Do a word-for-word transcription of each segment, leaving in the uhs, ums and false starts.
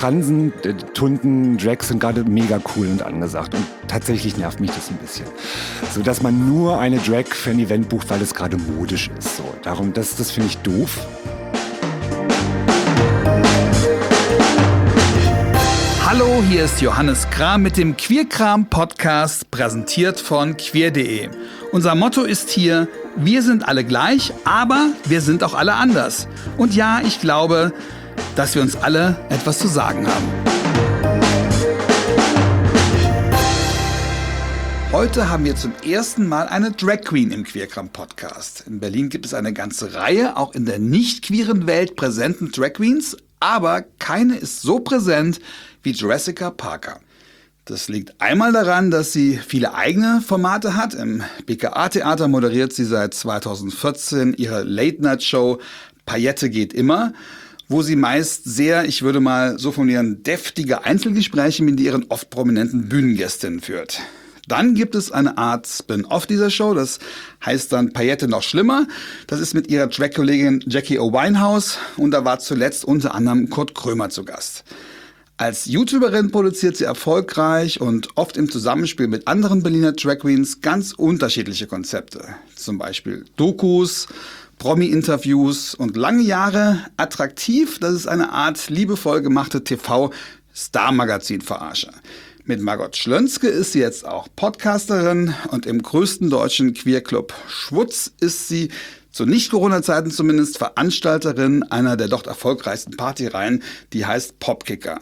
Transen, äh, Tunden, Drags sind gerade mega cool und angesagt. Und tatsächlich nervt mich das ein bisschen. So, dass man nur eine Drag für ein Event bucht, weil es gerade modisch ist. So, darum, das, das finde ich doof. Hallo, hier ist Johannes Kram mit dem Queerkram-Podcast, präsentiert von queer punkt de. Unser Motto ist hier: Wir sind alle gleich, aber wir sind auch alle anders. Und ja, ich glaube, dass wir uns alle etwas zu sagen haben. Heute haben wir zum ersten Mal eine Drag Queen im Queerkram-Podcast. In Berlin gibt es eine ganze Reihe, auch in der nicht queeren Welt präsenten Drag Queens, aber keine ist so präsent wie Jurassica Parker. Das liegt einmal daran, dass sie viele eigene Formate hat. Im B K A-Theater moderiert sie seit zweitausendvierzehn ihre Late-Night-Show Paillette geht immer, wo sie meist sehr, ich würde mal so formulieren, deftige Einzelgespräche mit ihren oft prominenten Bühnengästinnen führt. Dann gibt es eine Art Spin-off dieser Show, das heißt dann Paillette noch schlimmer. Das ist mit ihrer Drag-Kollegin Jackie O. Winehouse und da war zuletzt unter anderem Kurt Krömer zu Gast. Als YouTuberin produziert sie erfolgreich und oft im Zusammenspiel mit anderen Berliner Drag Queens ganz unterschiedliche Konzepte. Zum Beispiel Dokus, Promi-Interviews und lange Jahre attraktiv. Das ist eine Art liebevoll gemachte T V-Star-Magazin-Verarsche. Mit Margot Schlönzke ist sie jetzt auch Podcasterin und im größten deutschen Queerclub Schwutz ist sie zu Nicht-Corona-Zeiten zumindest Veranstalterin einer der dort erfolgreichsten Partyreihen, die heißt Popkicker.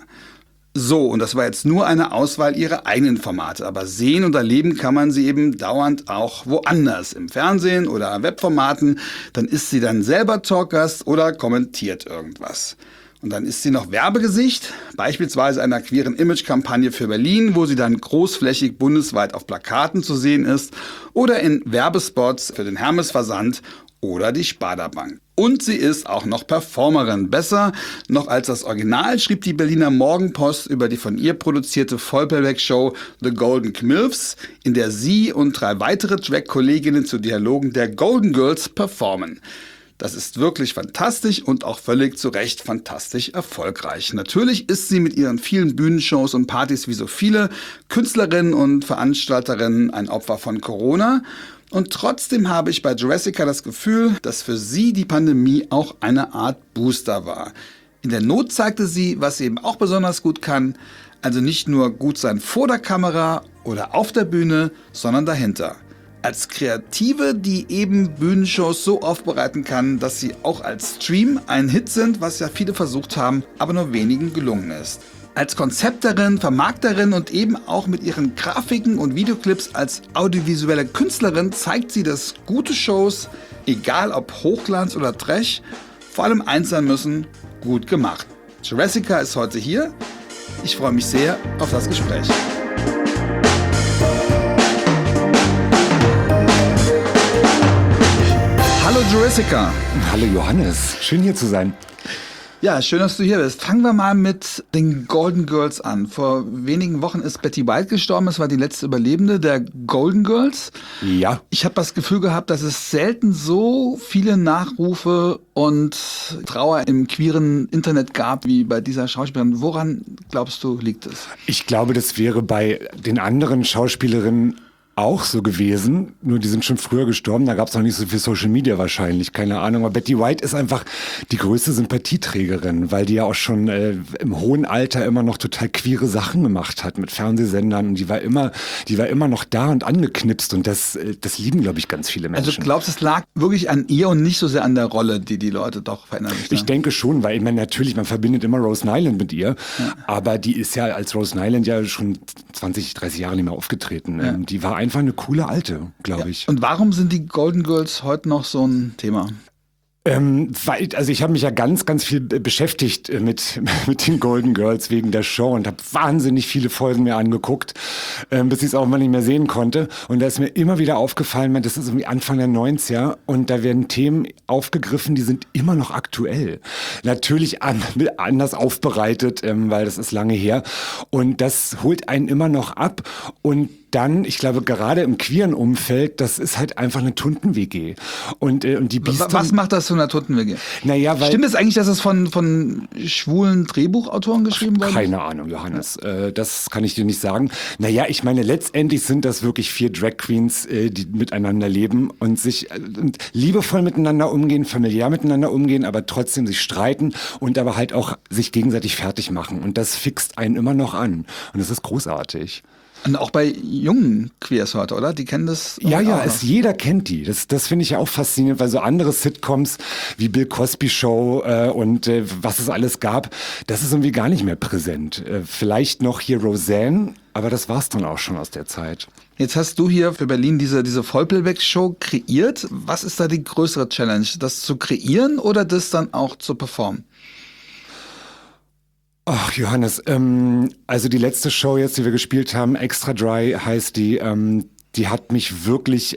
So, und das war jetzt nur eine Auswahl ihrer eigenen Formate, aber sehen und erleben kann man sie eben dauernd auch woanders, im Fernsehen oder Webformaten. Dann ist sie dann selber Talkgast oder kommentiert irgendwas. Und dann ist sie noch Werbegesicht, beispielsweise einer queeren Image-Kampagne für Berlin, wo sie dann großflächig bundesweit auf Plakaten zu sehen ist oder in Werbespots für den Hermes-Versand oder die Sparda Bank. Und sie ist auch noch Performerin. Besser noch als das Original schrieb die Berliner Morgenpost über die von ihr produzierte Vollplayback-Show The Golden Kmilfs, in der sie und drei weitere Drag-Kolleginnen zu Dialogen der Golden Girls performen. Das ist wirklich fantastisch und auch völlig zu Recht fantastisch erfolgreich. Natürlich ist sie mit ihren vielen Bühnenshows und Partys wie so viele Künstlerinnen und Veranstalterinnen ein Opfer von Corona. Und trotzdem habe ich bei Jurassica das Gefühl, dass für sie die Pandemie auch eine Art Booster war. In der Not zeigte sie, was sie eben auch besonders gut kann. Also nicht nur gut sein vor der Kamera oder auf der Bühne, sondern dahinter. Als Kreative, die eben Bühnenshows so aufbereiten kann, dass sie auch als Stream ein Hit sind, was ja viele versucht haben, aber nur wenigen gelungen ist. Als Konzepterin, Vermarkterin und eben auch mit ihren Grafiken und Videoclips als audiovisuelle Künstlerin zeigt sie, dass gute Shows, egal ob Hochglanz oder Trash, vor allem eins sein müssen: gut gemacht. Jurassica ist heute hier. Ich freue mich sehr auf das Gespräch. Hallo Jurassica. Hallo Johannes, schön hier zu sein. Ja, schön, dass du hier bist. Fangen wir mal mit den Golden Girls an. Vor wenigen Wochen ist Betty White gestorben. Es war die letzte Überlebende der Golden Girls. Ja. Ich habe das Gefühl gehabt, dass es selten so viele Nachrufe und Trauer im queeren Internet gab wie bei dieser Schauspielerin. Woran glaubst du, liegt es? Ich glaube, das wäre bei den anderen Schauspielerinnen auch so gewesen, nur die sind schon früher gestorben, da gab es noch nicht so viel Social Media wahrscheinlich, keine Ahnung. Aber Betty White ist einfach die größte Sympathieträgerin, weil die ja auch schon äh, im hohen Alter immer noch total queere Sachen gemacht hat mit Fernsehsendern und die war immer, die war immer noch da und angeknipst und das, das lieben, glaube ich, ganz viele Menschen. Also du glaubst, es lag wirklich an ihr und nicht so sehr an der Rolle, die die Leute doch verändern sich da? Ich denke schon, weil ich meine, natürlich, man verbindet immer Rose Nyland mit ihr, ja. Aber die ist ja als Rose Nyland ja schon zwanzig, dreißig Jahre nicht mehr aufgetreten. Ja. Die war einfach eine coole Alte, glaube ich. Ja. Und warum sind die Golden Girls heute noch so ein Thema? Ähm, weil, also ich habe mich ja ganz, ganz viel beschäftigt mit, mit den Golden Girls wegen der Show und habe wahnsinnig viele Folgen mir angeguckt, ähm, bis ich es auch mal nicht mehr sehen konnte. Und da ist mir immer wieder aufgefallen, das ist irgendwie Anfang der neunziger und da werden Themen aufgegriffen, die sind immer noch aktuell. Natürlich an, anders aufbereitet, ähm, weil das ist lange her. Und das holt einen immer noch ab und dann, ich glaube, gerade im queeren Umfeld, das ist halt einfach eine Tunden-W G. Und, äh, und die Bieston, Was macht das zu einer Tunden-W G? Naja, weil... Stimmt es eigentlich, dass es von, von schwulen Drehbuchautoren geschrieben worden ist? Keine Ahnung, Johannes. Äh, das kann ich dir nicht sagen. Naja, ich meine, letztendlich sind das wirklich vier Drag Queens, äh, die miteinander leben und sich äh, und liebevoll miteinander umgehen, familiär miteinander umgehen, aber trotzdem sich streiten und aber halt auch sich gegenseitig fertig machen. Und das fixt einen immer noch an. Und das ist großartig. Und auch bei jungen Queers heute, oder? Die kennen das? Ja, ja, auch es, jeder kennt die. Das, das finde ich ja auch faszinierend, weil so andere Sitcoms wie Bill Cosby Show äh, und äh, was es alles gab, das ist irgendwie gar nicht mehr präsent. Äh, vielleicht noch hier Roseanne, aber das war's dann auch schon aus der Zeit. Jetzt hast du hier für Berlin diese, diese Vollplayback-Show kreiert. Was ist da die größere Challenge? Das zu kreieren oder das dann auch zu performen? Ach, Johannes, ähm, also die letzte Show jetzt, die wir gespielt haben, Extra Dry heißt die, ähm, die hat mich wirklich,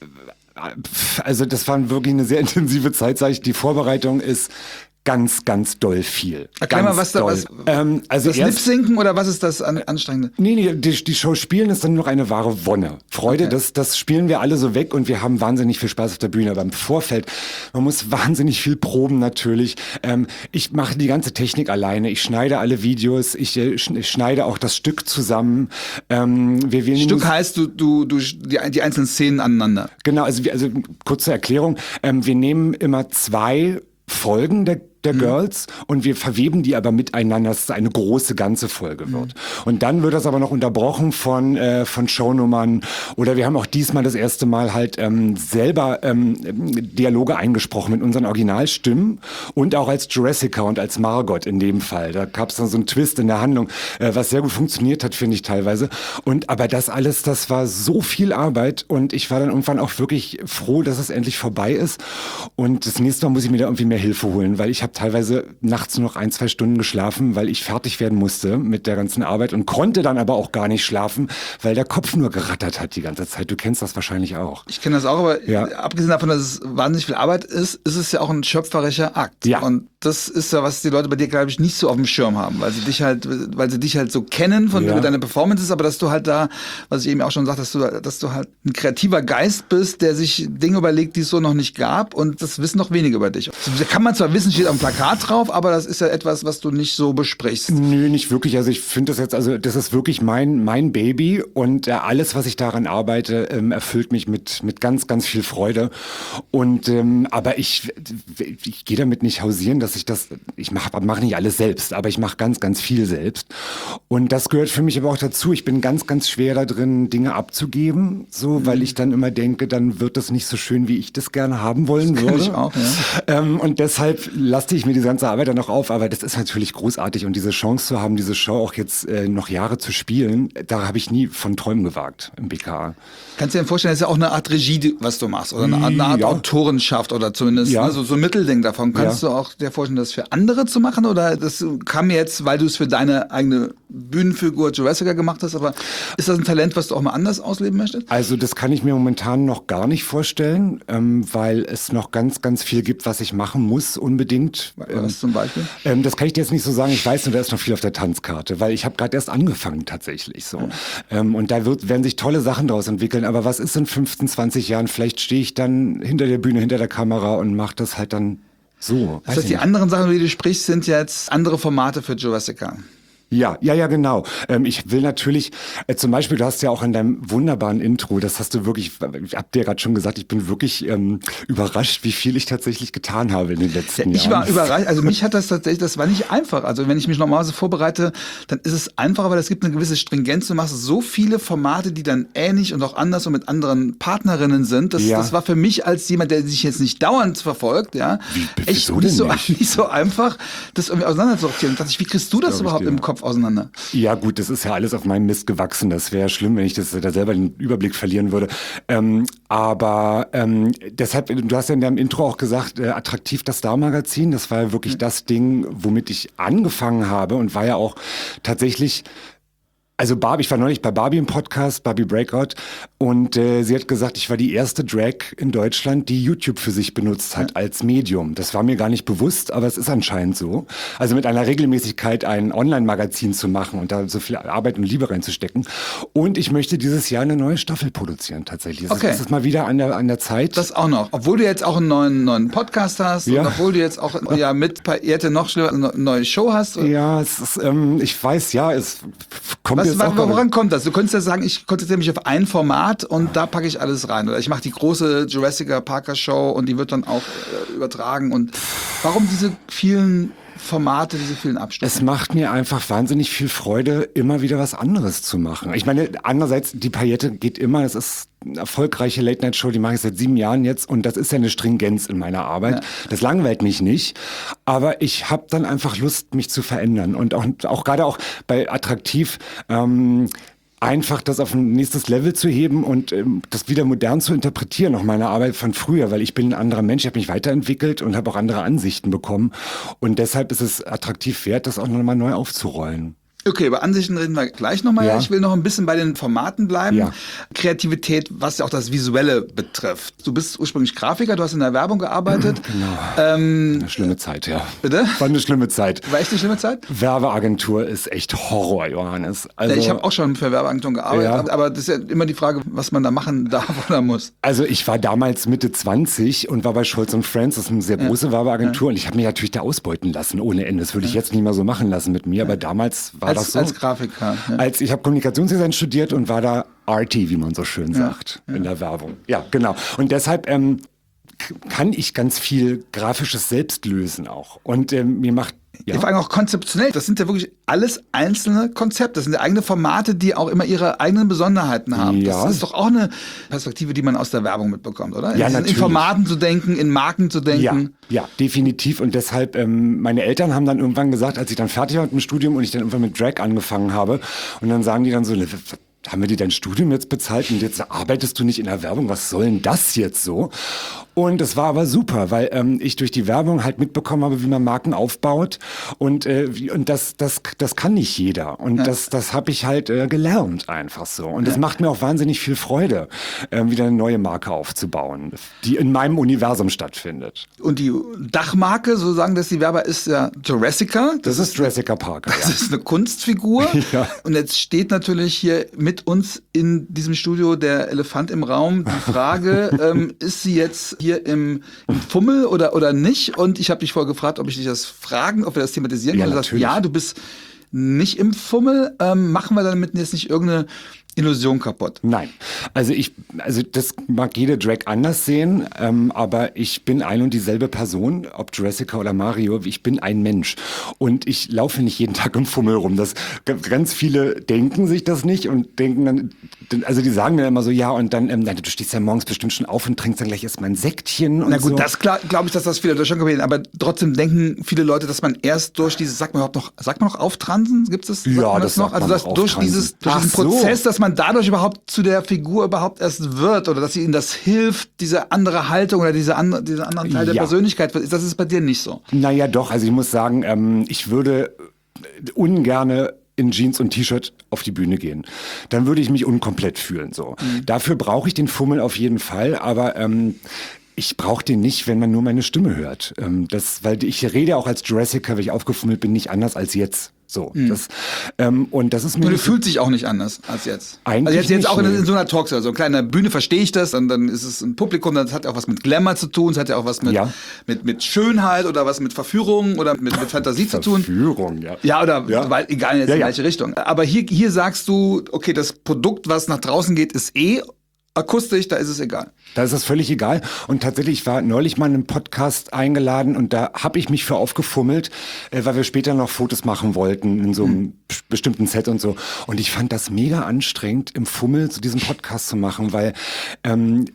äh, also das war wirklich eine sehr intensive Zeit, sag ich. Die Vorbereitung ist ganz, ganz doll viel. Erklär ganz mal, was da, doll. was, ähm, also das erst, Lip-Sinken oder was ist das an, Anstrengende? Nee, nee, die, die Show spielen ist dann nur noch eine wahre Wonne. Freude, Okay. das, das spielen wir alle so weg und wir haben wahnsinnig viel Spaß auf der Bühne. Aber im Vorfeld, man muss wahnsinnig viel proben natürlich. Ähm, ich mache die ganze Technik alleine. Ich schneide alle Videos. Ich, äh, sch- ich schneide auch das Stück zusammen. Ähm, wir wählen die Stück Musik- heißt, du, du, du die, die einzelnen Szenen aneinander. Genau, also, wir, also kurze Erklärung. Ähm, wir nehmen immer zwei Folgen der der Girls und wir verweben die aber miteinander, dass es eine große ganze Folge wird. Und dann wird das aber noch unterbrochen von äh, von Shownummern oder wir haben auch diesmal das erste Mal halt ähm, selber ähm, Dialoge eingesprochen mit unseren Originalstimmen und auch als Jurassica und als Margot in dem Fall. Da gab es dann so einen Twist in der Handlung, äh, was sehr gut funktioniert hat, finde ich teilweise. Und aber das alles, das war so viel Arbeit und ich war dann irgendwann auch wirklich froh, dass es endlich vorbei ist. Und das nächste Mal muss ich mir da irgendwie mehr Hilfe holen, weil ich habe teilweise nachts nur noch ein, zwei Stunden geschlafen, weil ich fertig werden musste mit der ganzen Arbeit und konnte dann aber auch gar nicht schlafen, weil der Kopf nur gerattert hat die ganze Zeit. Du kennst das wahrscheinlich auch. Ich kenne das auch, aber Ja. abgesehen davon, dass es wahnsinnig viel Arbeit ist, ist es ja auch ein schöpferischer Akt. Ja. Und das ist ja, was die Leute bei dir, glaube ich, nicht so auf dem Schirm haben, weil sie dich halt, weil sie dich halt so kennen von Ja. deiner Performances, aber dass du halt da, was ich eben auch schon sagte, dass du, dass du halt ein kreativer Geist bist, der sich Dinge überlegt, die es so noch nicht gab und das wissen noch wenige über dich. Das kann man zwar wissen, steht auf dem Plakat drauf, aber das ist ja etwas, was du nicht so besprichst. Nö, nicht wirklich. Also ich finde das jetzt, also das ist wirklich mein mein Baby und äh, alles, was ich daran arbeite, ähm, erfüllt mich mit mit ganz ganz viel Freude. Und ähm, aber ich ich gehe damit nicht hausieren, dass ich das, ich mache mach nicht alles selbst, aber ich mache ganz ganz viel selbst. Und das gehört für mich aber auch dazu. Ich bin ganz ganz schwer da drin, Dinge abzugeben, so, weil ich dann immer denke, dann wird das nicht so schön, wie ich das gerne haben wollen Das würde. kenn ich auch, ja. Ähm, und deshalb laste ich mir diese ganze Arbeit dann noch auf, aber das ist natürlich großartig und diese Chance zu haben, diese Show auch jetzt äh, noch Jahre zu spielen, da habe ich nie von Träumen gewagt im B K A. Kannst du dir vorstellen, das ist ja auch eine Art Regie, was du machst, oder eine Art, eine Art Ja. Autorenschaft oder zumindest Ja. ne, so, so ein Mittelding davon. Kannst Ja. du auch dir vorstellen, das für andere zu machen oder das kam jetzt, weil du es für deine eigene Bühnenfigur Jurassica gemacht hast, aber ist das ein Talent, was du auch mal anders ausleben möchtest? Also das kann ich mir momentan noch gar nicht vorstellen, ähm, weil es noch ganz, ganz viel gibt, was ich machen muss unbedingt. Was zum Beispiel? Ähm, das kann ich dir jetzt nicht so sagen. Ich weiß nur, da ist noch viel auf der Tanzkarte, weil ich habe gerade erst angefangen tatsächlich so. Ähm, und da wird, werden sich tolle Sachen daraus entwickeln. Aber was ist in fünfzehn, zwanzig Jahren? Vielleicht stehe ich dann hinter der Bühne, hinter der Kamera und mache das halt dann so. Das Weiß heißt, ich die nicht. anderen Sachen, über die du sprichst, sind jetzt andere Formate für Jurassica. Ja, ja, ja, genau. Ähm, ich will natürlich, äh, zum Beispiel, du hast ja auch in deinem wunderbaren Intro, das hast du wirklich, ich hab dir gerade schon gesagt, ich bin wirklich ähm, überrascht, wie viel ich tatsächlich getan habe in den letzten Ich Jahren. war überrascht, also mich hat das tatsächlich, das war nicht einfach. Also wenn ich mich normalerweise vorbereite, dann ist es einfacher, weil es gibt eine gewisse Stringenz. Du machst so viele Formate, die dann ähnlich und auch anders und mit anderen Partnerinnen sind. Das, Ja. das war für mich als jemand, der sich jetzt nicht dauernd verfolgt, ja, Wie- echt wieso nicht denn so, nicht? nicht so einfach, das irgendwie auseinanderzusortieren. Und dachte ich, wie kriegst du das Glaub ich überhaupt dir. im Kopf auseinander? Ja gut, das ist ja alles auf meinem Mist gewachsen. Das wäre schlimm, wenn ich das da selber den Überblick verlieren würde. Ähm, aber ähm, deshalb, du hast ja in deinem Intro auch gesagt, äh, attraktiv das Star-Magazin. Das war ja wirklich das Ding, womit ich angefangen habe und war ja auch tatsächlich Also Barbie, ich war neulich bei Barbie im Podcast, Barbie Breakout, und äh, sie hat gesagt, ich war die erste Drag in Deutschland, die YouTube für sich benutzt hat ja. als Medium. Das war mir gar nicht bewusst, aber es ist anscheinend so. Also mit einer Regelmäßigkeit ein Online-Magazin zu machen und da so viel Arbeit und Liebe reinzustecken. Und ich möchte dieses Jahr eine neue Staffel produzieren tatsächlich. Okay. Das ist mal wieder an der, an der Zeit. Das auch noch. Obwohl du jetzt auch einen neuen, neuen Podcast hast ja. und obwohl du jetzt auch ja mit Payette noch schlimmer eine neue Show hast. Ja, es ist, ähm, ich weiß, ja, es kommt Was, jetzt was, auch... Woran kommt das? Du könntest ja sagen, ich konzentriere mich auf ein Format und da packe ich alles rein. Oder ich mache die große Jurassic Parker Show und die wird dann auch äh, übertragen. Und warum diese vielen Formate, diese vielen Abstufungen? Es macht mir einfach wahnsinnig viel Freude, immer wieder was anderes zu machen. Ich meine, andererseits, die Payette geht immer, das ist eine erfolgreiche Late-Night-Show, die mache ich seit sieben Jahren jetzt und das ist ja eine Stringenz in meiner Arbeit. Ja. Das langweilt mich nicht, aber ich habe dann einfach Lust, mich zu verändern und auch, auch gerade auch bei Attraktiv, ähm, einfach das auf ein nächstes Level zu heben und ähm, das wieder modern zu interpretieren, auch meine Arbeit von früher, weil ich bin ein anderer Mensch, ich habe mich weiterentwickelt und habe auch andere Ansichten bekommen und deshalb ist es attraktiv wert, das auch nochmal neu aufzurollen. Okay, über Ansichten reden wir gleich nochmal. Ja. Ich will noch ein bisschen bei den Formaten bleiben. Ja. Kreativität, was ja auch das Visuelle betrifft. Du bist ursprünglich Grafiker, du hast in der Werbung gearbeitet. Genau. Ähm, eine schlimme Zeit, ja. Bitte? War eine schlimme Zeit. War echt eine schlimme Zeit? Werbeagentur ist echt Horror, Johannes. Also, ja, ich habe auch schon für Werbeagenturen gearbeitet, ja. aber das ist ja immer die Frage, was man da machen darf oder muss. Also ich war damals Mitte zwanzig und war bei Scholz und Friends, das ist eine sehr große ja. Werbeagentur ja. und ich habe mich natürlich da ausbeuten lassen ohne Ende. Das würde ich ja. jetzt nicht mehr so machen lassen mit mir, ja. aber damals war als, das so. Als Grafiker. Ja. Als ich habe Kommunikationsdesign studiert und war da arty, wie man so schön ja. sagt, ja. in der Werbung. Ja, genau. Und deshalb ähm, kann ich ganz viel Grafisches selbst lösen auch. Und ähm, mir macht Ja. Vor allem auch konzeptionell. Das sind ja wirklich alles einzelne Konzepte. Das sind ja eigene Formate, die auch immer ihre eigenen Besonderheiten haben. Ja. Das ist doch auch eine Perspektive, die man aus der Werbung mitbekommt, oder? Ja, in, natürlich. in Formaten zu denken, in Marken zu denken. Ja, ja, definitiv. Und deshalb, ähm, meine Eltern haben dann irgendwann gesagt, als ich dann fertig war mit dem Studium und ich dann irgendwann mit Drag angefangen habe, und dann sagen die dann so, haben wir dir dein Studium jetzt bezahlt und jetzt arbeitest du nicht in der Werbung? Was soll denn das jetzt so? Und es war aber super, weil ähm, ich durch die Werbung halt mitbekommen habe, wie man Marken aufbaut und äh, wie, und das das das kann nicht jeder und ja. das das habe ich halt äh, gelernt einfach so und es ja. macht mir auch wahnsinnig viel Freude, äh, wieder eine neue Marke aufzubauen, die in meinem Universum stattfindet. Und die Dachmarke, so sagen das die Werber, ist ja Jurassica. Das, das ist Jurassic Parker. Das ja. ist eine Kunstfigur ja. und jetzt steht natürlich hier mit uns in diesem Studio der Elefant im Raum. Die Frage, ähm, ist sie jetzt hier im, im Fummel oder, oder nicht? Und ich habe dich vorher gefragt, ob ich dich das fragen, ob wir das thematisieren können. Ja, du sagst, ja, du bist nicht im Fummel. Ähm, machen wir damit jetzt nicht irgendeine Illusion kaputt? Nein. Also ich, also das mag jede Drag anders sehen, ähm, aber ich bin ein und dieselbe Person, ob Jurassica oder Mario, ich bin ein Mensch. Und ich laufe nicht jeden Tag im Fummel rum. Das, ganz viele denken sich das nicht und denken dann, also die sagen dann immer so, ja, und dann, ähm, du stehst ja morgens bestimmt schon auf und trinkst dann gleich erstmal ein Säckchen und Na gut, so. das glaube ich, dass das viele durch schon gewesen, aber trotzdem denken viele Leute, dass man erst durch dieses, sagt man überhaupt noch, sagt man noch auftransen? Gibt es das? Ja, das, das noch? Also dass durch dieses, durch diesen Prozess, so. dass man dadurch überhaupt zu der Figur überhaupt erst wird oder dass ihnen das hilft, diese andere Haltung oder diese andere, diese anderen Teil ja. der Persönlichkeit, das ist bei dir nicht so. Naja, doch, also ich muss sagen, ähm, ich würde ungerne in Jeans und T-Shirt auf die Bühne gehen. Dann würde ich mich unkomplett fühlen. So. Mhm. Dafür brauche ich den Fummel auf jeden Fall, aber ähm, ich brauche den nicht, wenn man nur meine Stimme hört. Ähm, das, weil ich rede auch als Jurassica, wenn ich aufgefummelt bin, nicht anders als jetzt. So, mhm. das, ähm, und das ist mir. Und du fühlst dich auch nicht anders als jetzt. Eigentlich also jetzt, jetzt nicht, auch in, nee. in so einer Talkshow, so eine kleine Bühne verstehe ich das, und dann ist es ein Publikum, das hat ja auch was mit Glamour zu tun, es hat ja auch was mit, ja. mit, mit Schönheit oder was mit Verführung oder mit, mit Fantasie zu tun. Verführung, ja. Ja, oder ja. Weil, egal jetzt ja, in ja. welche Richtung. Aber hier, hier sagst du, okay, das Produkt, was nach draußen geht, ist eh akustisch, da ist es egal. Da ist es völlig egal. Und tatsächlich, ich war neulich mal in einem Podcast eingeladen und da habe ich mich für aufgefummelt, äh, weil wir später noch Fotos machen wollten in so einem mhm. bestimmten Set und so. Und ich fand das mega anstrengend, im Fummel so diesen Podcast zu machen, weil ähm,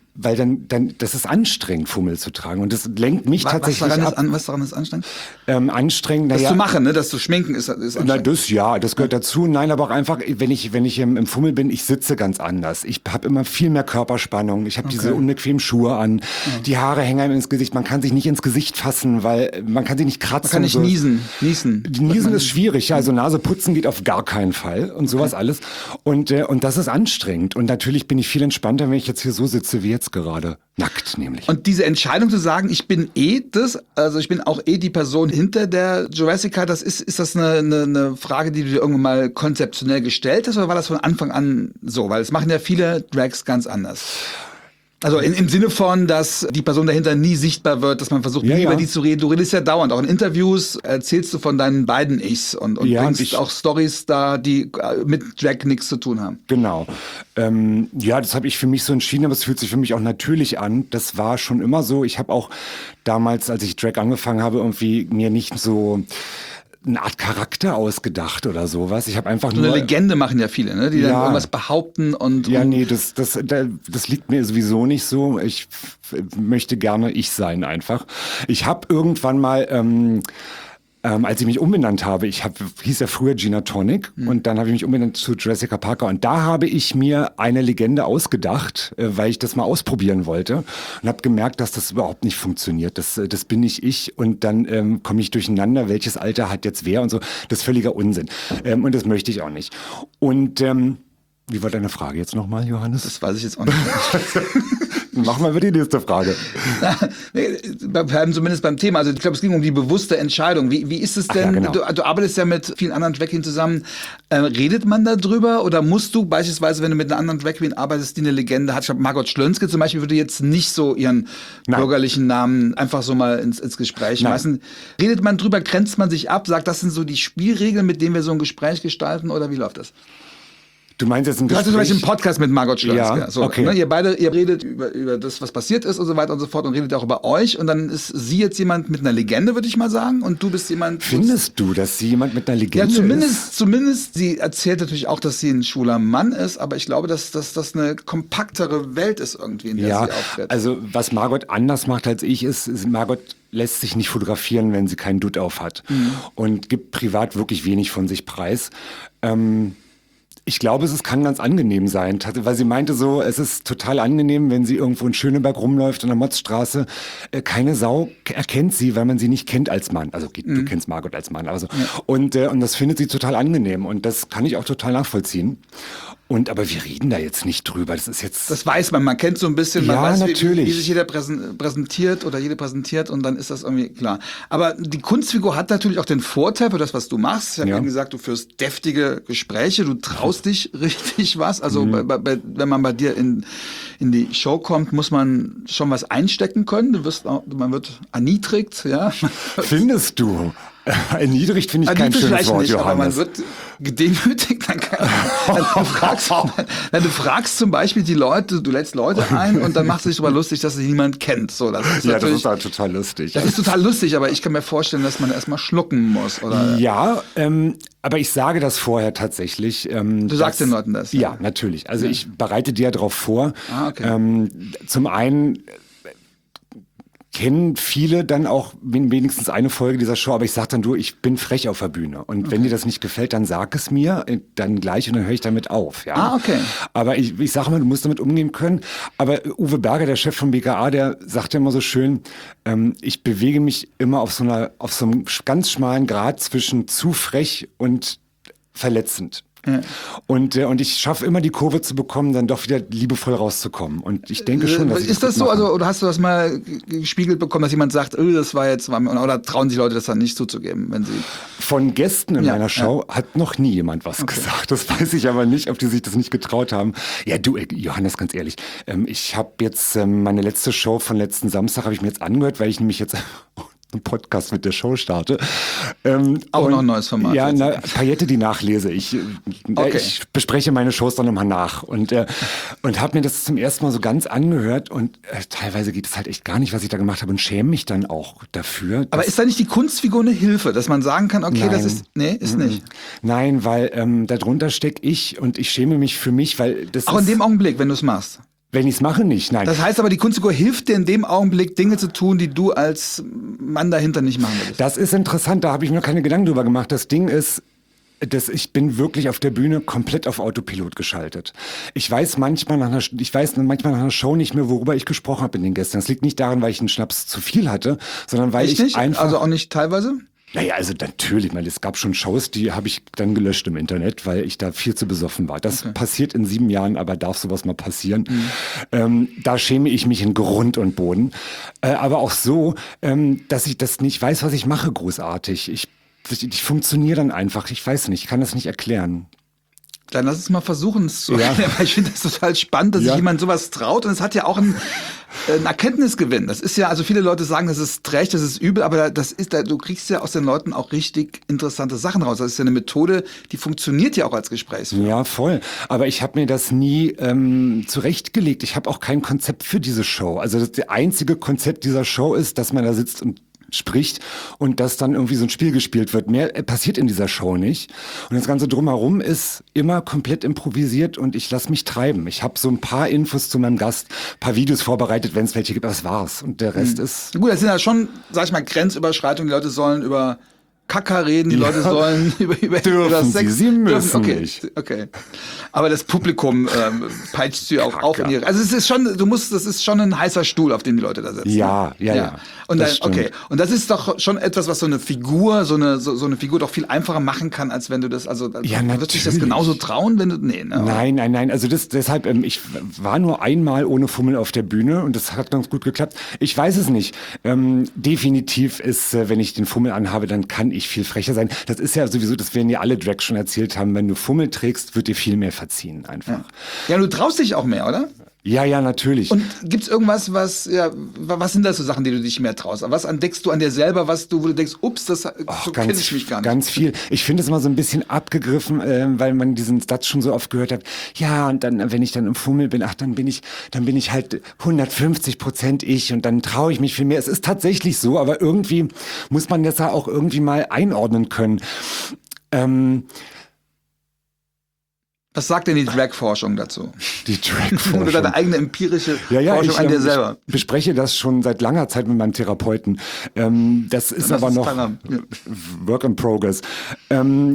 weil dann, dann, das ist anstrengend, Fummel zu tragen. Und das lenkt mich was, tatsächlich was daran ab. Ist an, was daran ist anstrengend? Ähm, anstrengend, Das naja, zu machen, ne? Das zu schminken ist, ist Na, anstrengend. das ja, das gehört dazu. Nein, aber auch einfach, wenn ich, wenn ich im, im Fummel bin, ich sitze ganz anders. Ich habe immer viel mehr Körperspannung. Ich habe Okay. diese unbequemen Schuhe an. Ja. Die Haare hängen einem ins Gesicht. Man kann sich nicht ins Gesicht fassen, weil man kann sich nicht kratzen. Man kann nicht so. niesen. Niesen. Die Niesen ist schwierig, ja. Also Nase putzen geht auf gar keinen Fall und sowas Okay. alles. Und, äh, und das ist anstrengend. Und natürlich bin ich viel entspannter, wenn ich jetzt hier so sitze wie jetzt gerade. Nackt nämlich. Und diese Entscheidung zu sagen, ich bin eh das, also ich bin auch eh die Person hinter der Jurassica, das ist, ist das eine, eine, eine Frage, die du dir irgendwann mal konzeptionell gestellt hast, oder war das von Anfang an so? Weil es machen ja viele Drags ganz anders. Also in, im Sinne von, dass die Person dahinter nie sichtbar wird, dass man versucht, Ja, nie über ja. die zu reden. Du redest ja dauernd. Auch in Interviews erzählst du von deinen beiden Ichs und, und Ja, bringst ich- auch Stories da, die äh, mit Drag nichts zu tun haben. Genau. Ähm, ja, das habe ich für mich so entschieden, aber es fühlt sich für mich auch natürlich an. Das war schon immer so. Ich habe auch damals, als ich Drag angefangen habe, irgendwie mir nicht so eine Art Charakter ausgedacht oder sowas. Ich habe einfach So nur... eine Legende machen ja viele, ne? Die dann Ja. irgendwas behaupten und... Ja, und nee, das, das, da- das liegt mir sowieso nicht so. Ich f- möchte gerne ich sein einfach. Ich habe irgendwann mal, ähm, ähm, als ich mich umbenannt habe, ich hab, hieß ja früher Gina Tonic und dann habe ich mich umbenannt zu Jessica Parker und da habe ich mir eine Legende ausgedacht, äh, weil ich das mal ausprobieren wollte und habe gemerkt, dass das überhaupt nicht funktioniert. Das, äh, das bin nicht ich und dann ähm, komme ich durcheinander, welches Alter hat jetzt wer und so. Das ist völliger Unsinn ähm, und das möchte ich auch nicht. Und ähm, wie war deine Frage jetzt nochmal, Johannes? Das weiß ich jetzt auch nicht. Machen wir über die nächste Frage. Nee, wir bleiben zumindest beim Thema. Also ich glaube, es ging um die bewusste Entscheidung. Wie, wie ist es denn, ja, genau. du, du arbeitest ja mit vielen anderen Drag Queens zusammen. Äh, redet man da drüber oder musst du beispielsweise, wenn du mit einer anderen Drag Queen arbeitest, die eine Legende hat, ich glaube, Margot Schlönske zum Beispiel würde jetzt nicht so ihren Nein. bürgerlichen Namen einfach so mal ins, ins Gespräch Nein. schmeißen. Redet man drüber, grenzt man sich ab, sagt, das sind so die Spielregeln, mit denen wir so ein Gespräch gestalten oder wie läuft das? Du meinst jetzt ein Du hast Gespräch? zum Beispiel einen Podcast mit Margot Schlönske. Ja, so, okay. ne, ihr beide, ihr redet über, über das, was passiert ist und so weiter und so fort und redet auch über euch. Und dann ist sie jetzt jemand mit einer Legende, würde ich mal sagen. Und du bist jemand... Findest du, dass sie jemand mit einer Ja, Legende zumindest, ist? zumindest, sie erzählt natürlich auch, dass sie ein schwuler Mann ist, aber ich glaube, dass, dass das eine kompaktere Welt ist irgendwie, in der Ja, sie auftritt. also was Margot anders macht als ich ist, ist Margot lässt sich nicht fotografieren, wenn sie keinen Dutt auf hat Mhm. und gibt privat wirklich wenig von sich preis. Ähm, Ich glaube, es kann ganz angenehm sein, tat- weil sie meinte so, es ist total angenehm, wenn sie irgendwo in Schöneberg rumläuft, an der Motzstraße. Äh, keine Sau k- erkennt sie, weil man sie nicht kennt als Mann. Also geht- du kennst Margot als Mann. Also. Und, äh, und das findet sie total angenehm und das kann ich auch total nachvollziehen. Und aber wir reden da jetzt nicht drüber. Das ist jetzt... Das weiß man, man kennt so ein bisschen, man Ja, weiß, wie, natürlich. wie sich jeder präsen- präsentiert oder jede präsentiert und dann ist das irgendwie klar. Aber die Kunstfigur hat natürlich auch den Vorteil für das, was du machst. Ich habe Ja. eben gesagt, du führst deftige Gespräche, du traust dich richtig was. Also Mhm. bei, bei, bei, wenn man bei dir in, in die Show kommt, muss man schon was einstecken können. Du wirst, auch- man wird erniedrigt, ja. Findest du? Erniedrigt finde ich kein Erniedrigt schönes vielleicht Wort, nicht, aber man Johannes. wird gedemütigt. Dann kann, dann du, fragst, dann, du fragst zum Beispiel die Leute, du lädst Leute ein und dann machst du dich darüber lustig, dass sich niemand kennt. So, das ist Ja, das natürlich, ist halt total lustig. das ist total lustig, aber ich kann mir vorstellen, dass man erstmal schlucken muss. Oder? Ja, ähm, aber ich sage das vorher tatsächlich. Ähm, Du sagst dass- den Leuten das, Ja, ja. natürlich. Also ich bereite dir ja darauf vor. Ah, okay. ähm, zum einen äh, kennen viele dann auch wen- wenigstens eine Folge dieser Show, aber ich sage dann, du, ich bin frech auf der Bühne. Und wenn dir das nicht gefällt, dann sag es mir, äh, dann gleich und dann höre ich damit auf. Ja? Ah, okay. Aber ich, ich sage mal, du musst damit umgehen können. Aber Uwe Berger, der Chef vom B K A, der sagt ja immer so schön, ähm, ich bewege mich immer auf so einer, auf so einem ganz schmalen Grad zwischen zu frech und verletzend. Ja. Und, äh, und ich schaffe immer die Kurve zu bekommen, dann doch wieder liebevoll rauszukommen. Und ich denke schon, dass ich ist das gut so? mache. Also, oder hast du das mal gespiegelt bekommen, dass jemand sagt, oh, das war jetzt, war mir- oder trauen sich Leute das dann nicht zuzugeben, wenn sie. Von Gästen in Ja, meiner Show hat noch nie jemand was gesagt. Das weiß ich aber nicht, ob die sich das nicht getraut haben. Ja, du, äh, Johannes, ganz ehrlich, ähm, ich habe jetzt ähm, meine letzte Show von letzten Samstag habe ich mir jetzt angehört, weil ich nämlich jetzt einen Podcast mit der Show starte. Ähm, Auch und- noch ein neues Format Ja, jetzt. na, Paillette, die nachlese. Ich, äh, Okay. ich bespreche meine Shows dann nochmal nach und, äh, und habe mir das zum ersten Mal so ganz angehört und äh, teilweise geht es halt echt gar nicht, was ich da gemacht habe und schäme mich dann auch dafür. Aber dass- ist da nicht die Kunstfigur eine Hilfe, dass man sagen kann, okay, das Nein. ist. Nee, ist nicht. Nein, weil ähm, darunter steck ich und ich schäme mich für mich, weil das Auch ist, in dem Augenblick, wenn du es machst. Wenn ich es mache, nicht, nein. Das heißt aber, die Kunstfigur hilft dir in dem Augenblick, Dinge zu tun, die du als Mann dahinter nicht machen würdest. Das ist interessant, da habe ich mir keine Gedanken drüber gemacht. Das Ding ist, dass ich bin wirklich auf der Bühne komplett auf Autopilot geschaltet. Ich weiß manchmal nach einer, ich weiß manchmal nach einer Show nicht mehr, worüber ich gesprochen habe in den Gästen. Das liegt nicht daran, weil ich einen Schnaps zu viel hatte, sondern weil Echt ich nicht? einfach... Also auch nicht teilweise? Naja, also natürlich, ich meine, es gab schon Shows, die habe ich dann gelöscht im Internet, weil ich da viel zu besoffen war. Das okay. passiert in sieben Jahren, aber darf sowas mal passieren. Mhm. Ähm, da schäme ich mich in Grund und Boden. Äh, aber auch so, ähm, dass ich das nicht weiß, was ich mache, großartig. Ich, ich, ich funktioniere dann einfach, ich weiß nicht, ich kann das nicht erklären. Dann lass es mal versuchen, es zu ja. erklären, weil ich finde das total spannend, dass ja. sich jemand sowas traut. Und es hat ja auch einen, einen Erkenntnisgewinn. Das ist ja, also viele Leute sagen, das ist trägt, das ist übel, aber das ist, du kriegst ja aus den Leuten auch richtig interessante Sachen raus. Das ist ja eine Methode, die funktioniert ja auch als Gesprächsführer. Ja, voll. Aber ich habe mir das nie ähm, zurechtgelegt. Ich habe auch kein Konzept für diese Show. Also das, das einzige Konzept dieser Show ist, dass man da sitzt und spricht und dass dann irgendwie so ein Spiel gespielt wird. Mehr passiert in dieser Show nicht. Und das Ganze drumherum ist immer komplett improvisiert und ich lasse mich treiben. Ich habe so ein paar Infos zu meinem Gast, paar Videos vorbereitet, wenn es welche gibt. Das war's. Und der Rest hm. ist... Gut, das sind ja schon, sag ich mal, Grenzüberschreitungen. Die Leute sollen über Kacker reden, die ja. Leute sollen über, über, dürfen über Sex. Sie, sie müssen okay. nicht. Okay. Aber das Publikum ähm, peitscht sie auch Kacker. auf in ihre. Also es ist schon, du musst, das ist schon ein heißer Stuhl, auf dem die Leute da sitzen. Ja, ja, ja. ja. Und dann, okay. Und das ist doch schon etwas, was so eine Figur, so eine, so, so eine Figur doch viel einfacher machen kann, als wenn du das, also ja, würdest du dich das genauso trauen, wenn du, nee, ne? Nein, nein, nein. Also das, deshalb, ähm, ich war nur einmal ohne Fummel auf der Bühne und das hat ganz gut geklappt. Ich weiß es nicht. Ähm, definitiv ist, äh, wenn ich den Fummel anhabe, dann kann ich viel frecher sein. Das ist ja sowieso, das werden ja alle Drags schon erzählt haben, wenn du Fummel trägst, wird dir viel mehr verziehen einfach. Ja, ja, du traust dich auch mehr, oder? Ja, ja, natürlich. Und gibt's irgendwas, was, ja, was sind das so Sachen, die du dich mehr traust? Was entdeckst du an dir selber, was du, wo du denkst, ups, das Och, so ganz, kenne ich mich gar nicht. Ganz viel. Ich finde es immer so ein bisschen abgegriffen, äh, weil man diesen Satz schon so oft gehört hat. Ja, und dann, wenn ich dann im Fummel bin, ach, dann bin ich, dann bin ich halt hundertfünfzig Prozent ich und dann traue ich mich viel mehr. Es ist tatsächlich so, aber irgendwie muss man das ja auch irgendwie mal einordnen können. Ähm, Was sagt denn die Drag-Forschung dazu? Die Drag-Forschung. Oder deine eigene empirische ja, ja, Forschung ich, an dir ähm, selber? Ich bespreche das schon seit langer Zeit mit meinem Therapeuten. Ähm, das ist das aber ist noch ja. Work in Progress. Ähm,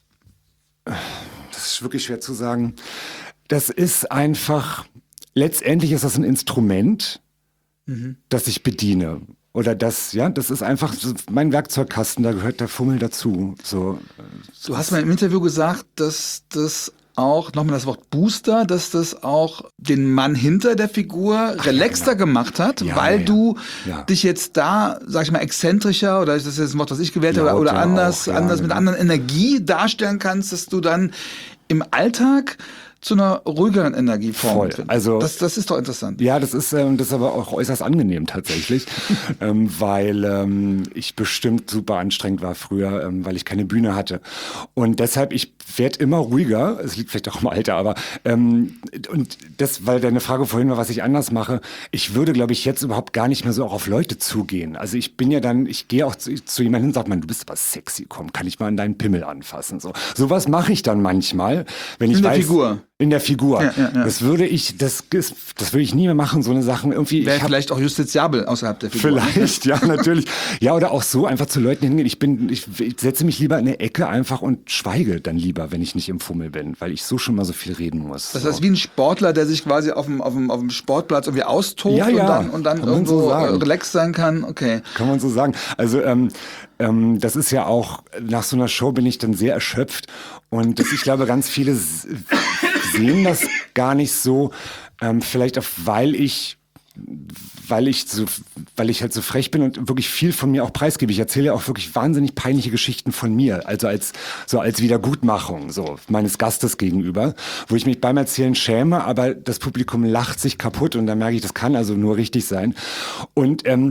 das ist wirklich schwer zu sagen. Das ist einfach, letztendlich ist das ein Instrument, mhm. das ich bediene. Oder das, ja, das ist einfach so mein Werkzeugkasten, da gehört der Fummel dazu. So, du hast mal im Interview gesagt, dass das auch, nochmal das Wort Booster, dass das auch den Mann hinter der Figur Ach, relaxter ja, genau. gemacht hat, ja, weil ja, du ja. dich jetzt da, sag ich mal, exzentrischer, oder das ist jetzt ein Wort, was ich gewählt habe, oder anders, auch, anders mit anderen Energie darstellen kannst, dass du dann im Alltag zu einer ruhigeren Energieform. Voll. Also, das, das ist doch interessant. Ja, das ist, ähm, das ist aber auch äußerst angenehm tatsächlich, ähm, weil ähm, ich bestimmt super anstrengend war früher, ähm, weil ich keine Bühne hatte. Und deshalb, ich werde immer ruhiger, es liegt vielleicht auch im Alter, aber ähm, und das, weil deine Frage vorhin war, was ich anders mache, ich würde, glaube ich, jetzt überhaupt gar nicht mehr so auch auf Leute zugehen. Also ich bin ja dann, ich gehe auch zu, zu jemandem hin und sage, man, du bist aber sexy, komm, kann ich mal an deinen Pimmel anfassen. So, sowas mache ich dann manchmal, wenn ich In weiß... der Figur. In der Figur. Ja, ja, ja. Das würde ich, das, das würde ich nie mehr machen, so eine Sachen irgendwie. Wäre vielleicht auch justiziabel außerhalb der Figur. Vielleicht, ja, natürlich. Ja, oder auch so einfach zu Leuten hingehen. Ich bin, ich, ich setze mich lieber in eine Ecke einfach und schweige dann lieber, wenn ich nicht im Fummel bin, weil ich so schon mal so viel reden muss. Das so. heißt, wie ein Sportler, der sich quasi auf dem, auf dem, auf dem Sportplatz irgendwie austobt ja, ja. und dann, und dann irgendwo so relaxed sein kann. Okay. Kann man so sagen. Also, ähm, ähm, das ist ja auch, nach so einer Show bin ich dann sehr erschöpft und das, ich glaube, ganz viele sehen das gar nicht so, ähm, vielleicht auch, weil ich, weil ich so, weil ich halt so frech bin und wirklich viel von mir auch preisgebe. Ich erzähle ja auch wirklich wahnsinnig peinliche Geschichten von mir, also als, so als Wiedergutmachung, so meines Gastes gegenüber, wo ich mich beim Erzählen schäme, aber das Publikum lacht sich kaputt und dann merke ich, das kann also nur richtig sein. Und, ähm,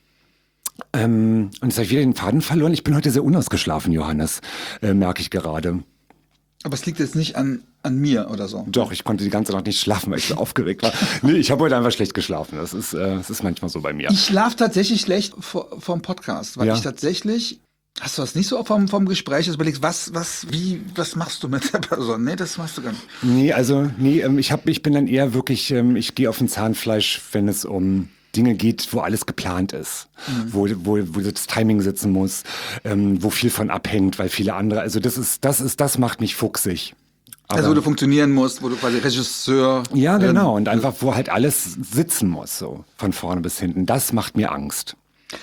ähm, und jetzt habe ich wieder den Faden verloren. Ich bin heute sehr unausgeschlafen, Johannes, äh, merke ich gerade. Aber es liegt jetzt nicht an, an mir oder so. Doch, ich konnte die ganze Nacht nicht schlafen, weil ich so aufgeregt war. Nee, ich habe heute einfach schlecht geschlafen. Das ist, äh, das ist manchmal so bei mir. Ich schlafe tatsächlich schlecht vor, vor dem Podcast, weil ja. ich tatsächlich Hast du das nicht so vom, vom Gespräch, dass du überlegst, was, was, wie, was machst du mit der Person? Nee, das machst du gar nicht. Nee, also, nee, ähm, ich, hab, ich bin dann eher wirklich, ähm, ich gehe auf ein Zahnfleisch, wenn es um Dinge geht, wo alles geplant ist, mhm. wo, wo, wo das Timing sitzen muss, ähm, wo viel von abhängt, weil viele andere, also das ist, das ist, das macht mich fuchsig. Aber, also wo du funktionieren musst, wo du quasi Regisseur... Ja, genau, und einfach, wo halt alles sitzen muss, so von vorne bis hinten. Das macht mir Angst.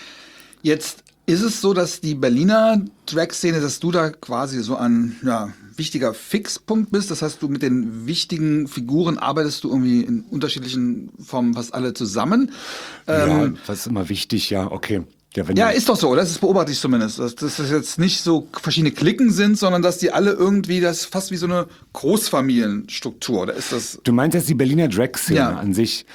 Jetzt ist es so, dass die Berliner Drag-Szene, dass du da quasi so ein ja, wichtiger Fixpunkt bist? Das heißt, du mit den wichtigen Figuren arbeitest du irgendwie in unterschiedlichen Formen fast alle zusammen? Ja, ähm, was ist immer wichtig, ja, okay. Ja, ja, ist doch so, das ist, beobachte ich zumindest, dass, dass das jetzt nicht so verschiedene Klicken sind, sondern dass die alle irgendwie, das ist fast wie so eine Großfamilienstruktur, oder ist das... Du meinst jetzt die Berliner Drag-Szene ja. an sich?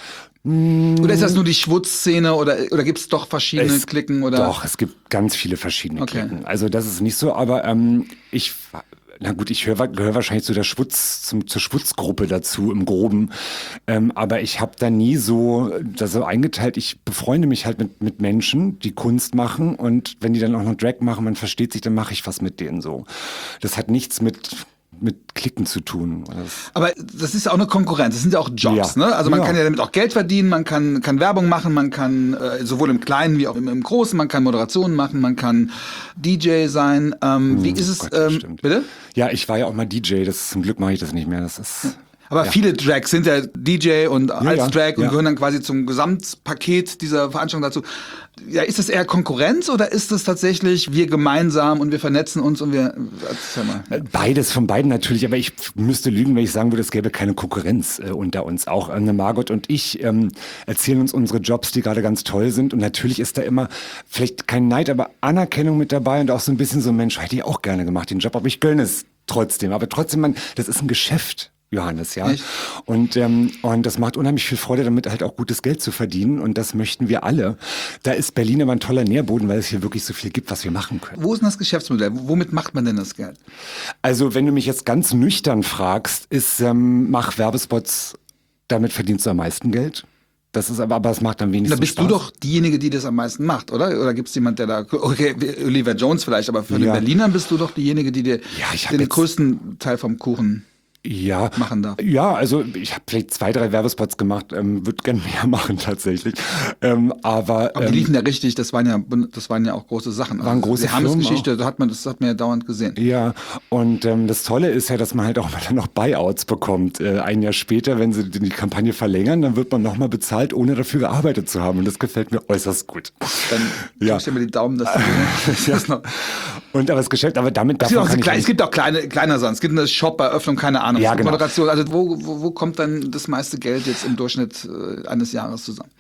Oder ist das nur die Schwutz-Szene oder, oder gibt es doch verschiedene es, Klicken? Oder? Doch, es gibt ganz viele verschiedene okay. Klicken. Also das ist nicht so, aber ähm, ich... Na gut, ich höre gehör wahrscheinlich zu der Schwutz, zum, zur Schwutzgruppe dazu im Groben. Ähm, aber ich habe da nie so, das so eingeteilt. Ich befreunde mich halt mit, mit Menschen, die Kunst machen. Und wenn die dann auch noch Drag machen, man versteht sich, dann mache ich was mit denen so. Das hat nichts mit... mit Klicken zu tun. Das Aber das ist ja auch eine Konkurrenz, das sind ja auch Jobs, ja. ne? Also man ja. kann ja damit auch Geld verdienen, man kann, kann Werbung machen, man kann äh, sowohl im Kleinen wie auch im, im Großen, man kann Moderationen machen, man kann D J sein. Ähm, hm, wie ist es, Gott, ähm, bitte? Ja, ich war ja auch mal D J, das zum Glück mache ich das nicht mehr, das ist... Aber ja. viele Drags sind ja D J und ja, als ja, Drag und ja. gehören dann quasi zum Gesamtpaket dieser Veranstaltung dazu. Ja, ist das eher Konkurrenz oder ist das tatsächlich wir gemeinsam und wir vernetzen uns und wir... Erzähl mal. Beides von beiden natürlich, aber ich müsste lügen, wenn ich sagen würde, es gäbe keine Konkurrenz äh, unter uns. Auch äh, Margot und ich ähm, erzählen uns unsere Jobs, die gerade ganz toll sind und natürlich ist da immer vielleicht kein Neid, aber Anerkennung mit dabei und auch so ein bisschen so, Mensch, hätte ich auch gerne gemacht, den Job, aber ich gönne es trotzdem. Aber trotzdem, man, das ist ein Geschäft. Johannes, ja. Echt? Und, ähm, und das macht unheimlich viel Freude, damit halt auch gutes Geld zu verdienen. Und das möchten wir alle. Da ist Berlin aber ein toller Nährboden, weil es hier wirklich so viel gibt, was wir machen können. Wo ist denn das Geschäftsmodell? Womit macht man denn das Geld? Also, wenn du mich jetzt ganz nüchtern fragst, ist, ähm, mach Werbespots, damit verdienst du am meisten Geld. Das ist aber, aber es macht am wenigsten Da bist Spaß. du doch diejenige, die das am meisten macht, oder? Oder gibt es jemand, der da, okay, Olivia Jones vielleicht, aber für Ja. den Berlinern bist du doch diejenige, die dir Ja, ich hab den jetzt- größten Teil vom Kuchen ja, machen darf. Ja, also ich habe vielleicht zwei, drei Werbespots gemacht, ähm, würde gerne mehr machen tatsächlich. Ähm, aber Aber die ähm, liefen ja richtig, das waren ja, das waren ja auch große Sachen. Waren große die Hammes-Geschichte, Firmen da hat man, das hat man ja dauernd gesehen. Ja, und ähm, das Tolle ist ja, dass man halt auch mal dann noch Buyouts bekommt. Äh, ein Jahr später, wenn sie die Kampagne verlängern, dann wird man nochmal bezahlt, ohne dafür gearbeitet zu haben. Und das gefällt mir äußerst gut. Dann Ja. drückst du mir die Daumen, dass du Ja. das noch. Und aber das Geschäft, aber damit Es gibt, davon auch so kann klein, ich es gibt auch kleine, kleiner Sachen. Es gibt eine Shop-Eröffnung, keine Ahnung. Ja, Es gibt genau. Moderation. Also wo, wo, wo kommt dann das meiste Geld jetzt im Durchschnitt äh, eines Jahres zusammen?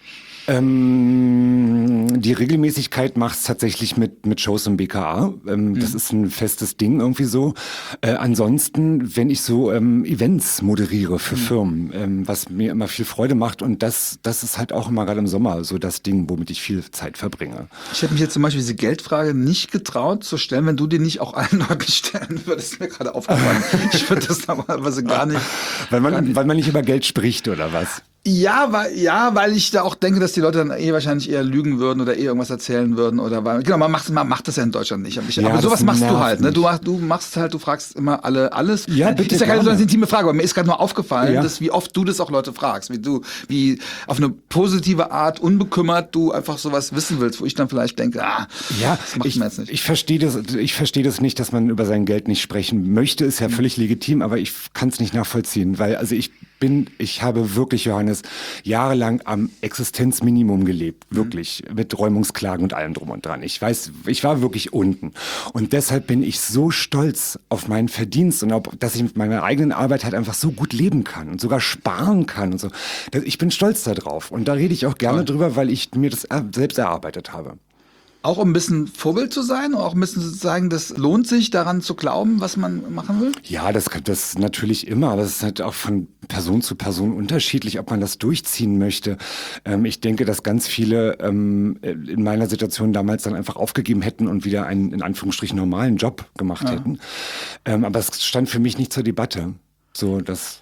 Ähm, die Regelmäßigkeit macht's tatsächlich mit, mit Shows im B K A. Ähm, mhm. Das ist ein festes Ding irgendwie so. Äh, ansonsten, wenn ich so ähm, Events moderiere für mhm. Firmen, ähm, was mir immer viel Freude macht und das, das ist halt auch immer gerade im Sommer so das Ding, womit ich viel Zeit verbringe. Ich hätte mich jetzt zum Beispiel diese Geldfrage nicht getraut zu stellen, wenn du die nicht auch allen Leuten stellen würdest. Ist mir gerade aufgefallen. Ich würde das normalerweise gar nicht. Weil man, gar nicht. weil man nicht über Geld spricht oder was? Ja, weil, ja, weil ich da auch denke, dass die Leute dann eh wahrscheinlich eher lügen würden oder eh irgendwas erzählen würden oder weil, genau, man macht, man macht das ja in Deutschland nicht. Aber, ich, Ja, aber sowas das machst du nervt halt, ne? Du, mich. machst, du machst halt, du fragst immer alle alles. Ja, bitte, ist ja keine gerne. so intime Frage, aber mir ist gerade nur aufgefallen, Ja. dass wie oft du das auch Leute fragst, wie du, wie auf eine positive Art, unbekümmert du einfach sowas wissen willst, wo ich dann vielleicht denke, ah, Ja, das macht ich, man jetzt nicht. ich verstehe das, ich verstehe das nicht, dass man über sein Geld nicht sprechen möchte, ist ja völlig legitim, aber ich kann es nicht nachvollziehen, weil also ich bin, ich habe wirklich, Johannes, jahrelang am Existenzminimum gelebt, wirklich, mhm. mit Räumungsklagen und allem drum und dran. Ich weiß, ich war wirklich unten und deshalb bin ich so stolz auf meinen Verdienst und ob, dass ich mit meiner eigenen Arbeit halt einfach so gut leben kann und sogar sparen kann und so. Das, ich bin stolz darauf und da rede ich auch gerne Toll. drüber, weil ich mir das er- selbst erarbeitet habe. Auch um ein bisschen Vorbild zu sein, auch ein bisschen zu sagen, das lohnt sich, daran zu glauben, was man machen will? Ja, das, das natürlich immer. Das ist halt auch von Person zu Person unterschiedlich, ob man das durchziehen möchte. Ähm, ich denke, dass ganz viele ähm, in meiner Situation damals dann einfach aufgegeben hätten und wieder einen, in Anführungsstrichen, normalen Job gemacht Ja. hätten. Ähm, aber es stand für mich nicht zur Debatte. So, das...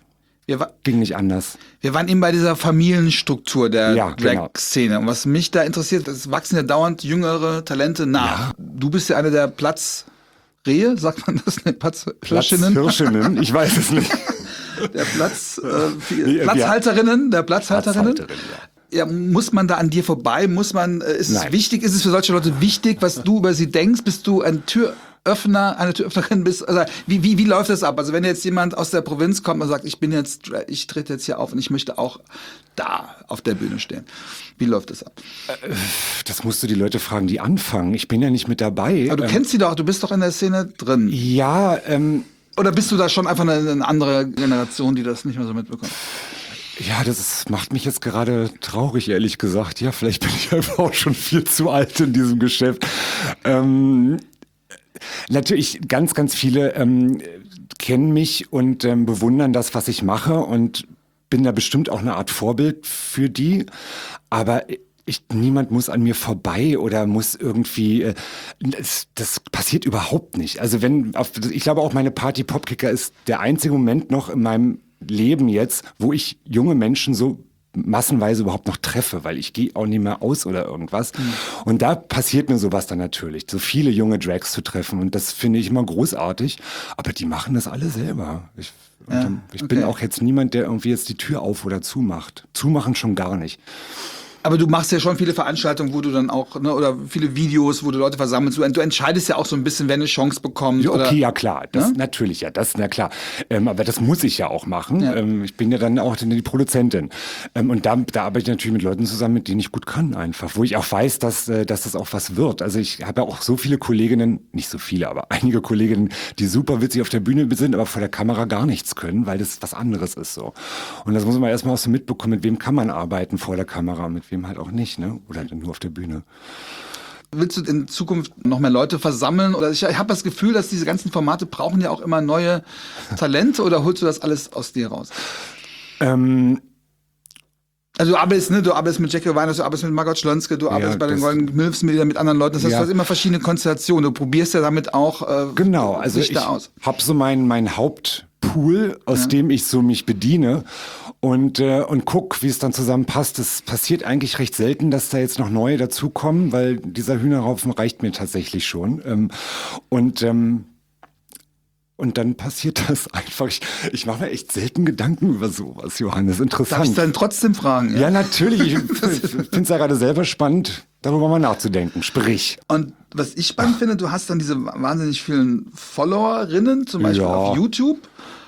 Wir wa- Ging nicht anders. Wir waren eben bei dieser Familienstruktur der Ja, genau. Drag-Szene. Und was mich da interessiert, es wachsen ja dauernd jüngere Talente nach. Ja. Du bist ja eine der Platzrehe, sagt man das? Ne? Platzhirschinnen? Platzhirschinnen? Ich weiß es nicht. Der Platz, äh, viel- Nee, Platzhalterinnen, der Platzhalterinnen. Platzhalterin, Ja, muss man da an dir vorbei? Muss man, äh, ist es Nein. wichtig, ist es für solche Leute wichtig, was du über sie denkst? Bist du ein Türöffner, eine Türöffnerin bist? Also, wie, wie, wie läuft das ab? Also, wenn jetzt jemand aus der Provinz kommt und sagt, ich bin jetzt, ich trete jetzt hier auf und ich möchte auch da auf der Bühne stehen. Wie läuft das ab? Das musst du die Leute fragen, die anfangen. Ich bin ja nicht mit dabei. Aber du Ähm, kennst sie doch, du bist doch in der Szene drin. Ja, ähm, Oder bist du da schon einfach eine, eine andere Generation, die das nicht mehr so mitbekommt? ja, das ist, macht mich jetzt gerade traurig, ehrlich gesagt. Ja, vielleicht bin ich einfach auch schon viel zu alt in diesem Geschäft. Ähm, natürlich, ganz, ganz viele ähm, kennen mich und ähm, bewundern das, was ich mache und bin da bestimmt auch eine Art Vorbild für die. Aber ich, niemand muss an mir vorbei oder muss irgendwie, äh, das, das passiert überhaupt nicht. Also wenn, auf, ich glaube auch meine Party Popkicker ist der einzige Moment noch in meinem Leben jetzt, wo ich junge Menschen so massenweise überhaupt noch treffe, weil ich gehe auch nicht mehr aus oder irgendwas. Mhm. Und da passiert mir sowas dann natürlich, so viele junge Drags zu treffen. Und das finde ich immer großartig. Aber die machen das alle selber. Ich, Ja, ich okay. bin auch jetzt niemand, der irgendwie jetzt die Tür auf oder zumacht. Zumachen schon gar nicht. Aber du machst ja schon viele Veranstaltungen, wo du dann auch, ne, oder viele Videos, wo du Leute versammelst. Du, du entscheidest ja auch so ein bisschen, wer eine Chance bekommt. Ja, okay, oder, ja klar, das Ja? natürlich, ja, das, na klar. Ähm, aber das muss ich ja auch machen. Ja. Ähm, ich bin ja dann auch die Produzentin. Ähm, und da, da arbeite ich natürlich mit Leuten zusammen, mit denen ich gut kann einfach. Wo ich auch weiß, dass, äh, dass das auch was wird. Also ich habe ja auch so viele Kolleginnen, nicht so viele, aber einige Kolleginnen, die super witzig auf der Bühne sind, aber vor der Kamera gar nichts können, weil das was anderes ist so. Und das muss man erstmal auch so mitbekommen, mit wem kann man arbeiten vor der Kamera, mit wem halt auch nicht, ne? Oder dann nur auf der Bühne. Willst du in Zukunft noch mehr Leute versammeln? Oder ich habe das Gefühl, dass diese ganzen Formate brauchen ja auch immer neue Talente, oder holst du das alles aus dir raus? Ähm, Also du arbeitest, ne, du arbeitest mit Jackie Weiners, du arbeitest mit Margot Schlönske, du arbeitest bei den das- Golden Milfs mit, mit anderen Leuten. Das heißt, Ja. du hast immer verschiedene Konstellationen. Du probierst ja damit auch äh, Genau, also ich Lichter aus. habe so meinen mein Hauptpool, aus Ja. dem ich so mich bediene und äh, und guck, wie es dann zusammenpasst. Es passiert eigentlich recht selten, dass da jetzt noch neue dazukommen, weil dieser Hühnerhaufen reicht mir tatsächlich schon. Ähm, und ähm, Und dann passiert das einfach. Ich, ich mache mir echt selten Gedanken über sowas, Johannes. Darf ich Interessant. dann trotzdem fragen? Ja, natürlich. Ich finde es ja gerade selber spannend, darüber mal nachzudenken. Sprich. Und was ich spannend finde, du hast dann diese wahnsinnig vielen Followerinnen, zum Beispiel Ja. auf YouTube.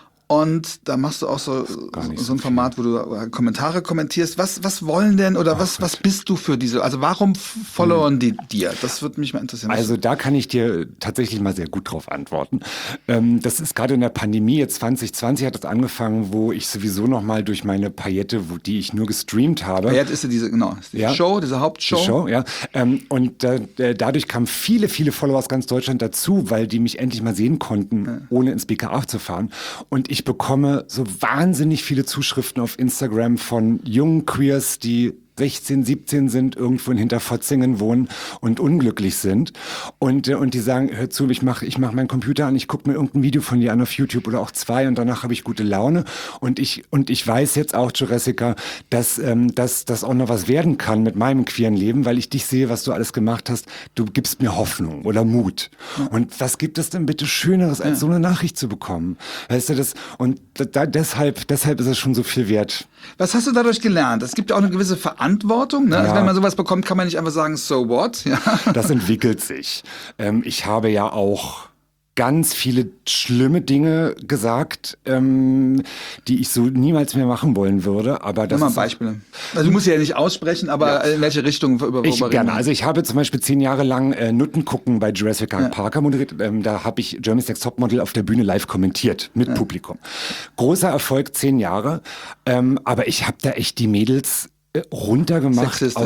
Und da machst du auch so, gar nicht so, so ein Format, wo du äh, Kommentare kommentierst. Was, was wollen denn oder was, was bist du für diese? Also warum f- followern die dir? Das würde mich mal interessieren. Also da kann ich dir tatsächlich mal sehr gut drauf antworten. Ähm, das ist gerade in der Pandemie, jetzt zwanzig zwanzig hat das angefangen, wo ich sowieso noch mal durch meine Paillette, wo die ich nur gestreamt habe. Jetzt ist ja diese, genau, ist diese Ja. Show, diese Hauptshow. Die Show, ja. Ähm, und äh, äh, dadurch kamen viele, viele Follower aus ganz Deutschland dazu, weil die mich endlich mal sehen konnten, ja. ohne ins B K A zu fahren. Und ich bekomme so wahnsinnig viele Zuschriften auf Instagram von jungen Queers, die sechzehn, siebzehn sind, irgendwo in Hinterfotzingen wohnen und unglücklich sind. Und, äh, und die sagen, hör zu, ich mache ich mach meinen Computer an, ich gucke mir irgendein Video von dir an auf YouTube oder auch zwei und danach habe ich gute Laune. Und ich, und ich weiß jetzt auch, Jessica, dass, ähm, dass das auch noch was werden kann mit meinem queeren Leben, weil ich dich sehe, was du alles gemacht hast. Du gibst mir Hoffnung oder Mut. Ja. Und was gibt es denn bitte Schöneres, als ja. so eine Nachricht zu bekommen? Weißt du, das, und da, deshalb, deshalb ist es schon so viel wert. Was hast du dadurch gelernt? Es gibt ja auch eine gewisse Verantwortung. Ne? Ja. Also wenn man sowas bekommt, kann man nicht einfach sagen, so what? Ja. Das entwickelt sich. Ähm, ich habe ja auch ganz viele schlimme Dinge gesagt, ähm, die ich so niemals mehr machen wollen würde. Aber das Nimm mal Beispiele. Also du musst ja nicht aussprechen, aber ja. in welche Richtung über Ich gerne. Also ich habe zum Beispiel zehn Jahre lang äh, Nutten gucken bei Jurassic ja. Park moderiert. Ähm, da habe ich Germany's Next Topmodel auf der Bühne live kommentiert mit ja. Publikum. Großer Erfolg, zehn Jahre. Ähm, aber ich habe da echt die Mädels äh, runtergemacht. Sexistisch. Aus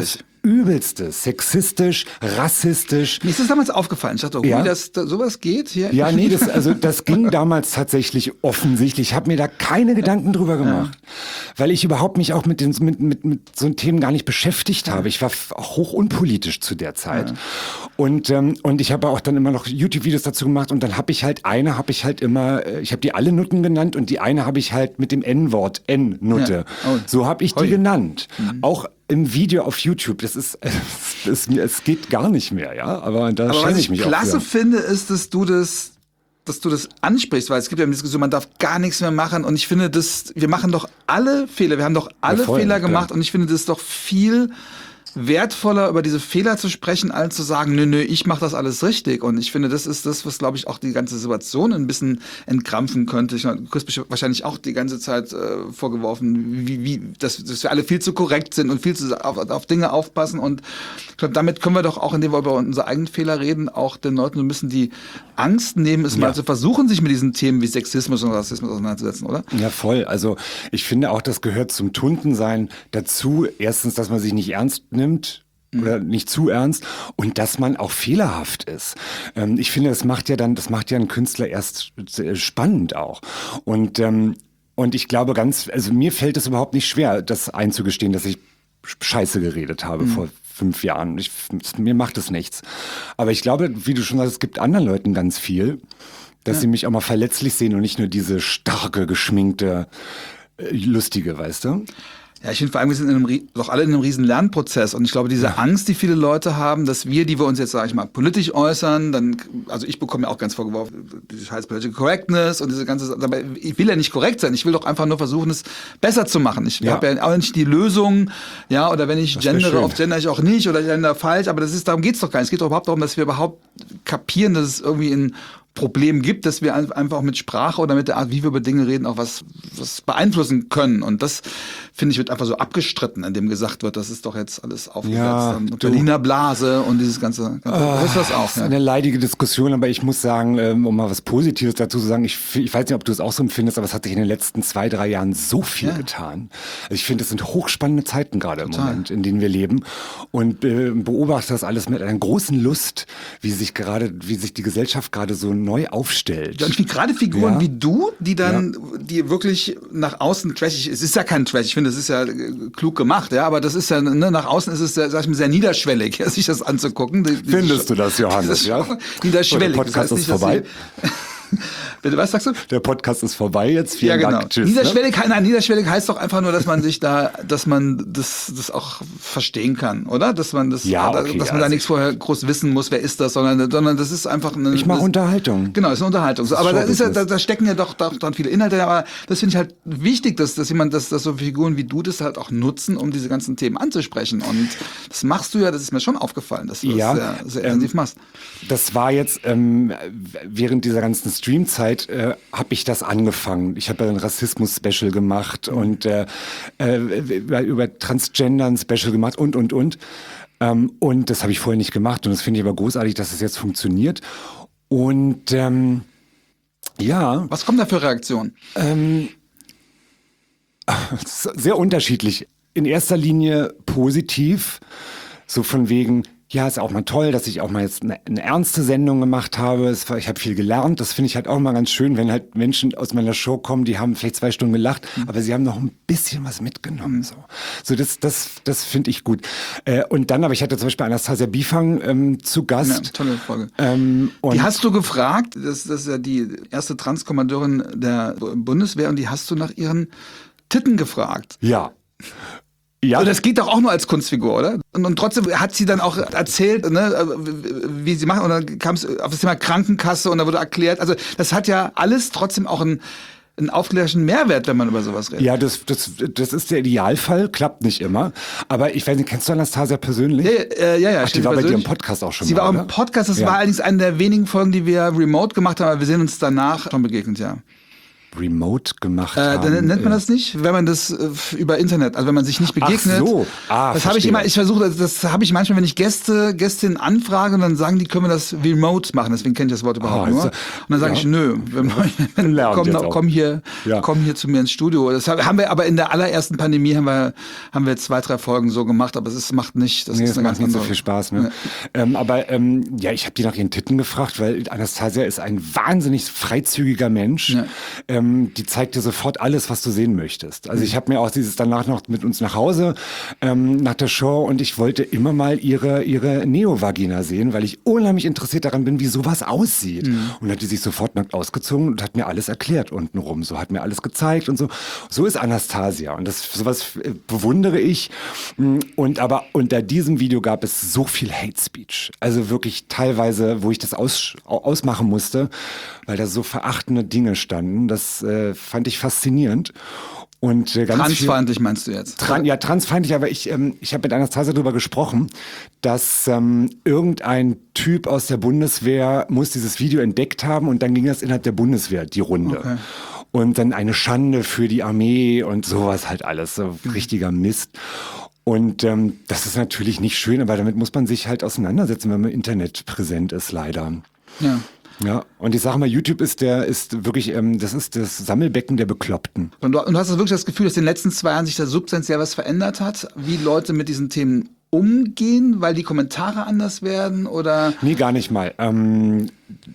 Übelste. Sexistisch, rassistisch. Mir ist das damals aufgefallen. Ich dachte, oh, Ja. wie das da, sowas geht hier. Ja, nee, das, also, das ging damals tatsächlich offensichtlich. Ich habe mir da keine Gedanken drüber gemacht, ja. weil ich überhaupt mich auch mit, den, mit, mit, mit so Themen gar nicht beschäftigt habe. Ich war hoch unpolitisch zu der Zeit. Ja. Und, ähm, und ich habe auch dann immer noch YouTube-Videos dazu gemacht und dann habe ich halt eine, habe ich halt immer, ich habe die alle Nutten genannt und die eine habe ich halt mit dem N-Wort, N-Nutte. Ja. Oh. So habe ich die Hoi. genannt. Mhm. Auch im Video auf YouTube, das ist, es, es, es geht gar nicht mehr, ja, aber da aber schäme was ich mich ich auch klasse für. finde, ist, dass du das, dass du das ansprichst, weil es gibt ja eine Diskussion, man darf gar nichts mehr machen und ich finde, das, wir machen doch alle Fehler, wir haben doch alle ja, voll, Fehler gemacht klar. Und ich finde, das ist doch viel wertvoller, über diese Fehler zu sprechen, als zu sagen, nö, nö, ich mache das alles richtig. Und ich finde, das ist das, was, glaube ich, auch die ganze Situation ein bisschen entkrampfen könnte. Ich, du kriegst mich wahrscheinlich auch die ganze Zeit äh, vorgeworfen, wie, wie, dass, dass wir alle viel zu korrekt sind und viel zu auf, auf Dinge aufpassen. Und ich glaube, damit können wir doch auch, indem wir über unsere eigenen Fehler reden, auch den Leuten so ein bisschen die Angst nehmen, es ja. mal zu versuchen, sich mit diesen Themen wie Sexismus und Rassismus auseinanderzusetzen, oder? Ja, voll. Also ich finde auch, das gehört zum Tuntensein dazu. Erstens, dass man sich nicht ernst nimmt. nimmt oder nicht zu ernst und dass man auch fehlerhaft ist. Ähm, ich finde, das macht ja dann, das macht ja einen Künstler erst spannend auch. Und ähm, und ich glaube ganz, also mir fällt es überhaupt nicht schwer, das einzugestehen, dass ich Scheiße geredet habe mhm. vor fünf Jahren. Ich, mir macht es nichts. Aber ich glaube, wie du schon sagst, es gibt anderen Leuten ganz viel, dass ja. sie mich auch mal verletzlich sehen und nicht nur diese starke, geschminkte, lustige, weißt du? Ja, ich finde vor allem, wir sind in einem, doch alle in einem riesen Lernprozess und ich glaube, diese ja. Angst, die viele Leute haben, dass wir, die wir uns jetzt, sage ich mal, politisch äußern, dann, also ich bekomme ja auch ganz vorgeworfen, diese scheiß Political Correctness und diese ganze, dabei, ich will ja nicht korrekt sein, ich will doch einfach nur versuchen, es besser zu machen. Ich ja. habe ja auch nicht die Lösung, ja, oder wenn ich gendere, auf gender ich auch nicht oder gender falsch, aber das ist, darum geht's doch gar nicht. Es geht doch überhaupt darum, dass wir überhaupt kapieren, dass es irgendwie in Problem gibt, dass wir einfach auch mit Sprache oder mit der Art, wie wir über Dinge reden, auch was, was beeinflussen können. Und das, finde ich, wird einfach so abgestritten, indem gesagt wird, das ist doch jetzt alles aufgesetzt. Ja, und Berliner Blase und dieses ganze, ganze oh, ist das auch. Das ist ja. eine leidige Diskussion, aber ich muss sagen, um mal was Positives dazu zu sagen, ich, ich weiß nicht, ob du es auch so empfindest, aber es hat sich in den letzten zwei, drei Jahren so viel ja. getan. Also ich finde, es sind hochspannende Zeiten gerade im Moment, in denen wir leben und äh, beobachte das alles mit einer großen Lust, wie sich gerade, wie sich die Gesellschaft gerade so neu aufstellt. Ja, und wie gerade Figuren ja. wie du, die dann, ja. die wirklich nach außen trashig, es ist ja kein Trash, ich finde, das ist ja klug gemacht, ja, aber das ist ja, ne, nach außen ist es, sag ich mal, sehr niederschwellig, ja, sich das anzugucken. Die, die Findest du das, Johannes? Das ja? Niederschwellig. Der Podcast das heißt ist nicht, vorbei. Bitte, was sagst du? Der Podcast ist vorbei jetzt. Vielen ja, genau. Dank. Tschüss. Niederschwellig, ne? nein, niederschwellig heißt doch einfach nur, dass man sich da, dass man das, das auch verstehen kann, oder? Dass man das, ja, okay, dass man also da nichts vorher groß wissen muss, wer ist das, sondern, sondern das ist einfach eine. Ich mache Unterhaltung. Genau, es ist eine Unterhaltung. So, aber da ist ja, da, da stecken ja doch, doch dann viele Inhalte, aber das finde ich halt wichtig, dass, dass jemand, dass, dass so Figuren wie du das halt auch nutzen, um diese ganzen Themen anzusprechen. Und das machst du ja, das ist mir schon aufgefallen, dass du ja, das sehr, sehr intensiv ähm, machst. Das war jetzt ähm, während dieser ganzen Streamzeit äh, habe ich das angefangen. Ich habe ja ein Rassismus-Special gemacht mhm. und äh, äh, über, über Transgender ein Special gemacht und, und, und. Ähm, und das habe ich vorher nicht gemacht. Und das finde ich aber großartig, dass es das jetzt funktioniert. Und ähm, ja. Was kommt da für Reaktionen? Ähm, sehr unterschiedlich. In erster Linie positiv. So von wegen, ja, ist auch mal toll, dass ich auch mal jetzt eine, eine ernste Sendung gemacht habe. Es war, ich habe viel gelernt. Das finde ich halt auch mal ganz schön, wenn halt Menschen aus meiner Show kommen, die haben vielleicht zwei Stunden gelacht, mhm. aber sie haben noch ein bisschen was mitgenommen. Mhm. So, so das, das, das finde ich gut. Äh, und dann, aber ich hatte zum Beispiel Anastasia Biefang ähm, zu Gast. Ja, tolle Folge. Ähm, und die hast du gefragt. Das, das ist ja die erste Transkommandeurin der Bundeswehr und die hast du nach ihren Titten gefragt. Ja. Ja. Und das geht doch auch nur als Kunstfigur, oder? Und, und trotzdem hat sie dann auch erzählt, ne, wie sie machen. Und dann kam es auf das Thema Krankenkasse und da wurde erklärt. Also das hat ja alles trotzdem auch einen, einen aufklärerischen Mehrwert, wenn man über sowas redet. Ja, das, das, das ist der Idealfall, klappt nicht immer. Aber ich weiß nicht, kennst du Anastasia persönlich? Ja, ja, ja. ja Ach, die war bei dir im Podcast auch schon sie mal, war auch oder? im Podcast, das ja. war allerdings eine der wenigen Folgen, die wir remote gemacht haben, aber wir sind uns danach schon begegnet, ja. remote gemacht Äh, haben. dann nennt man das nicht, wenn man das äh, über Internet, also wenn man sich nicht begegnet. Ach so, ah, das habe ich immer, ich versuche, das, das habe ich manchmal, wenn ich Gäste, Gästinnen anfrage und dann sagen die, können wir das remote machen, deswegen kenne ich das Wort überhaupt Ah, nur. also, Und dann sage ja. ich, nö, wir, Lernt komm, jetzt noch, auch. komm hier, Ja. komm hier zu mir ins Studio. Das haben wir aber in der allerersten Pandemie haben wir, haben wir zwei, drei Folgen so gemacht, aber es ist, macht nicht, das Nee, ist das eine macht ganz nicht so andere. viel Spaß. Ne? Ähm, aber ähm, ja, ich habe die nach ihren Titten gefragt, weil Anastasia ist ein wahnsinnig freizügiger Mensch. Ja. Ähm, die zeigt dir sofort alles, was du sehen möchtest. Also ich habe mir auch dieses danach noch mit uns nach Hause ähm, nach der Show und ich wollte immer mal ihre ihre Neovagina sehen, weil ich unheimlich interessiert daran bin, wie sowas aussieht. Mhm. Und hat die sich sofort nackt ausgezogen und hat mir alles erklärt untenrum. So hat mir alles gezeigt und so. So ist Anastasia und das sowas äh, bewundere ich. Und aber unter diesem Video gab es so viel Hate Speech. Also wirklich teilweise, wo ich das aus, ausmachen musste, weil da so verachtende Dinge standen. Das äh, fand ich faszinierend. Und äh, ganz Transfeindlich meinst du jetzt? viel, tran, ja, transfeindlich, aber ich, ähm, ich habe mit Anastasia darüber gesprochen, dass ähm, irgendein Typ aus der Bundeswehr muss dieses Video entdeckt haben und dann ging das innerhalb der Bundeswehr, die Runde. Okay. Und dann eine Schande für die Armee und sowas halt alles, so richtiger Mist. Und ähm, das ist natürlich nicht schön, aber damit muss man sich halt auseinandersetzen, wenn man im Internet präsent ist, leider. Ja. Ja, und ich sage mal, YouTube ist der, ist wirklich, ähm, das ist das Sammelbecken der Bekloppten. Und du, und du hast wirklich das Gefühl, dass in den letzten zwei Jahren sich da substanziell was verändert hat, wie Leute mit diesen Themen umgehen, weil die Kommentare anders werden oder? Nee, gar nicht mal. Ähm,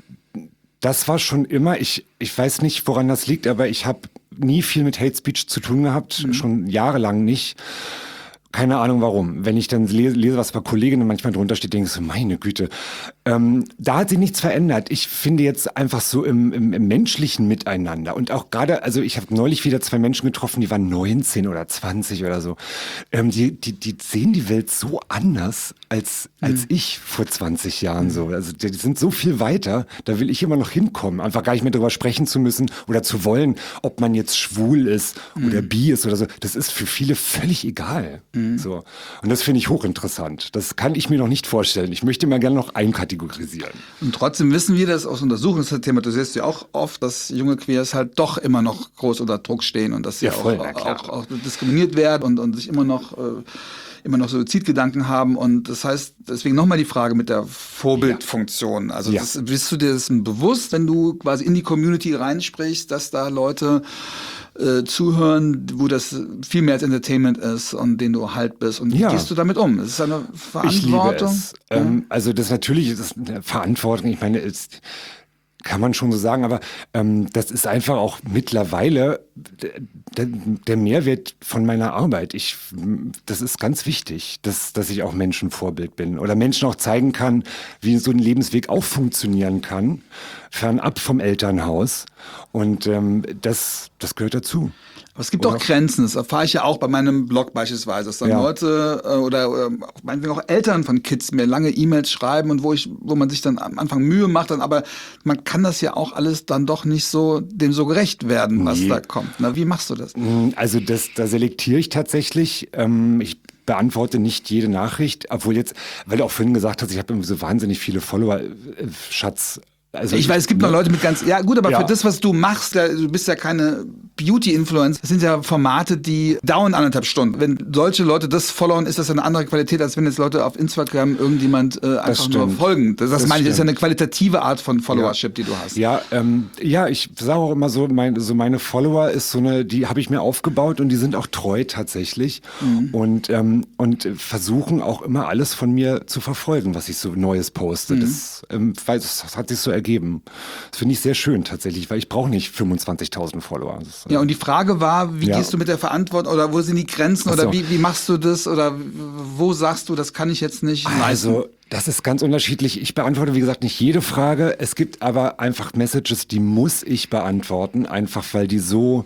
das war schon immer, ich, ich weiß nicht, woran das liegt, aber ich habe nie viel mit Hate Speech zu tun gehabt, mhm. schon jahrelang nicht. Keine Ahnung warum. Wenn ich dann lese, lese was bei Kolleginnen manchmal drunter steht, denke ich so, meine Güte. Ähm, da hat sich nichts verändert. Ich finde jetzt einfach so im, im, im menschlichen Miteinander und auch gerade, also ich habe neulich wieder zwei Menschen getroffen, die waren neunzehn oder zwanzig oder so. Ähm, die, die, die sehen die Welt so anders als, als mhm. ich vor zwanzig Jahren so. Also die, die sind so viel weiter, da will ich immer noch hinkommen. Einfach gar nicht mehr drüber sprechen zu müssen oder zu wollen, ob man jetzt schwul ist mhm. oder bi ist oder so. Das ist für viele völlig egal. Mhm. So. Und das finde ich hochinteressant. Das kann ich mir noch nicht vorstellen. Ich möchte mal gerne noch einkategorisieren. Und trotzdem wissen wir das aus Untersuchungen, das Thema, du siehst ja auch oft, dass junge Queers halt doch immer noch groß unter Druck stehen und dass sie ja, voll, auch, auch, auch diskriminiert werden und, und sich immer noch, äh, immer noch Suizidgedanken haben. Und das heißt, deswegen nochmal die Frage mit der Vorbildfunktion. Also ja. das, bist du dir das bewusst, wenn du quasi in die Community reinsprichst, dass da Leute Äh, zuhören, wo das viel mehr als Entertainment ist und den du halt bist und wie ja. gehst du damit um? Es ist eine Verantwortung. Ich liebe es. Ja. Ähm, also das natürlich ist eine Verantwortung. Ich meine, es kann man schon so sagen, aber ähm, das ist einfach auch mittlerweile der, der Mehrwert von meiner Arbeit. Ich, das ist ganz wichtig, dass, dass ich auch Menschenvorbild bin oder Menschen auch zeigen kann, wie so ein Lebensweg auch funktionieren kann, fernab vom Elternhaus. Und ähm, das, das gehört dazu. Aber es gibt auch Grenzen, das erfahre ich ja auch bei meinem Blog beispielsweise, dass dann ja. Leute äh, oder, oder meinetwegen auch Eltern von Kids mir lange E-Mails schreiben und wo ich, wo man sich dann am Anfang Mühe macht, dann, aber man kann das ja auch alles dann doch nicht so dem so gerecht werden, was nee. da kommt. Na, wie machst du das? Also das, da selektiere ich tatsächlich. Ähm, ich beantworte nicht jede Nachricht, obwohl jetzt, weil du auch vorhin gesagt hast, ich habe so wahnsinnig viele Follower, äh, Schatz. Also ich weiß, es gibt noch Leute mit ganz, ja gut, aber ja. für das, was du machst, du bist ja keine Beauty-Influencer, das sind ja Formate, die dauern anderthalb Stunden. Wenn solche Leute das followen, ist das eine andere Qualität, als wenn jetzt Leute auf Instagram irgendjemand äh, einfach nur folgen. Das, das, das meine ich, das ist ja eine qualitative Art von Followership, ja. die du hast. Ja, ähm, ja, ich sage auch immer so, mein, so meine Follower ist so eine, die habe ich mir aufgebaut und die sind auch treu tatsächlich mhm. und, ähm, und versuchen auch immer alles von mir zu verfolgen, was ich so Neues poste. Mhm. Das, ähm, weil das hat sich so ergeben. Das finde ich sehr schön tatsächlich, weil ich brauche nicht fünfundzwanzigtausend Follower. Das, ja, und die Frage war, wie ja. gehst du mit der Verantwortung oder wo sind die Grenzen oder so. wie, wie machst du das oder wo sagst du, das kann ich jetzt nicht leisten? Also, das ist ganz unterschiedlich. Ich beantworte, wie gesagt, nicht jede Frage. Es gibt aber einfach Messages, die muss ich beantworten, einfach weil die so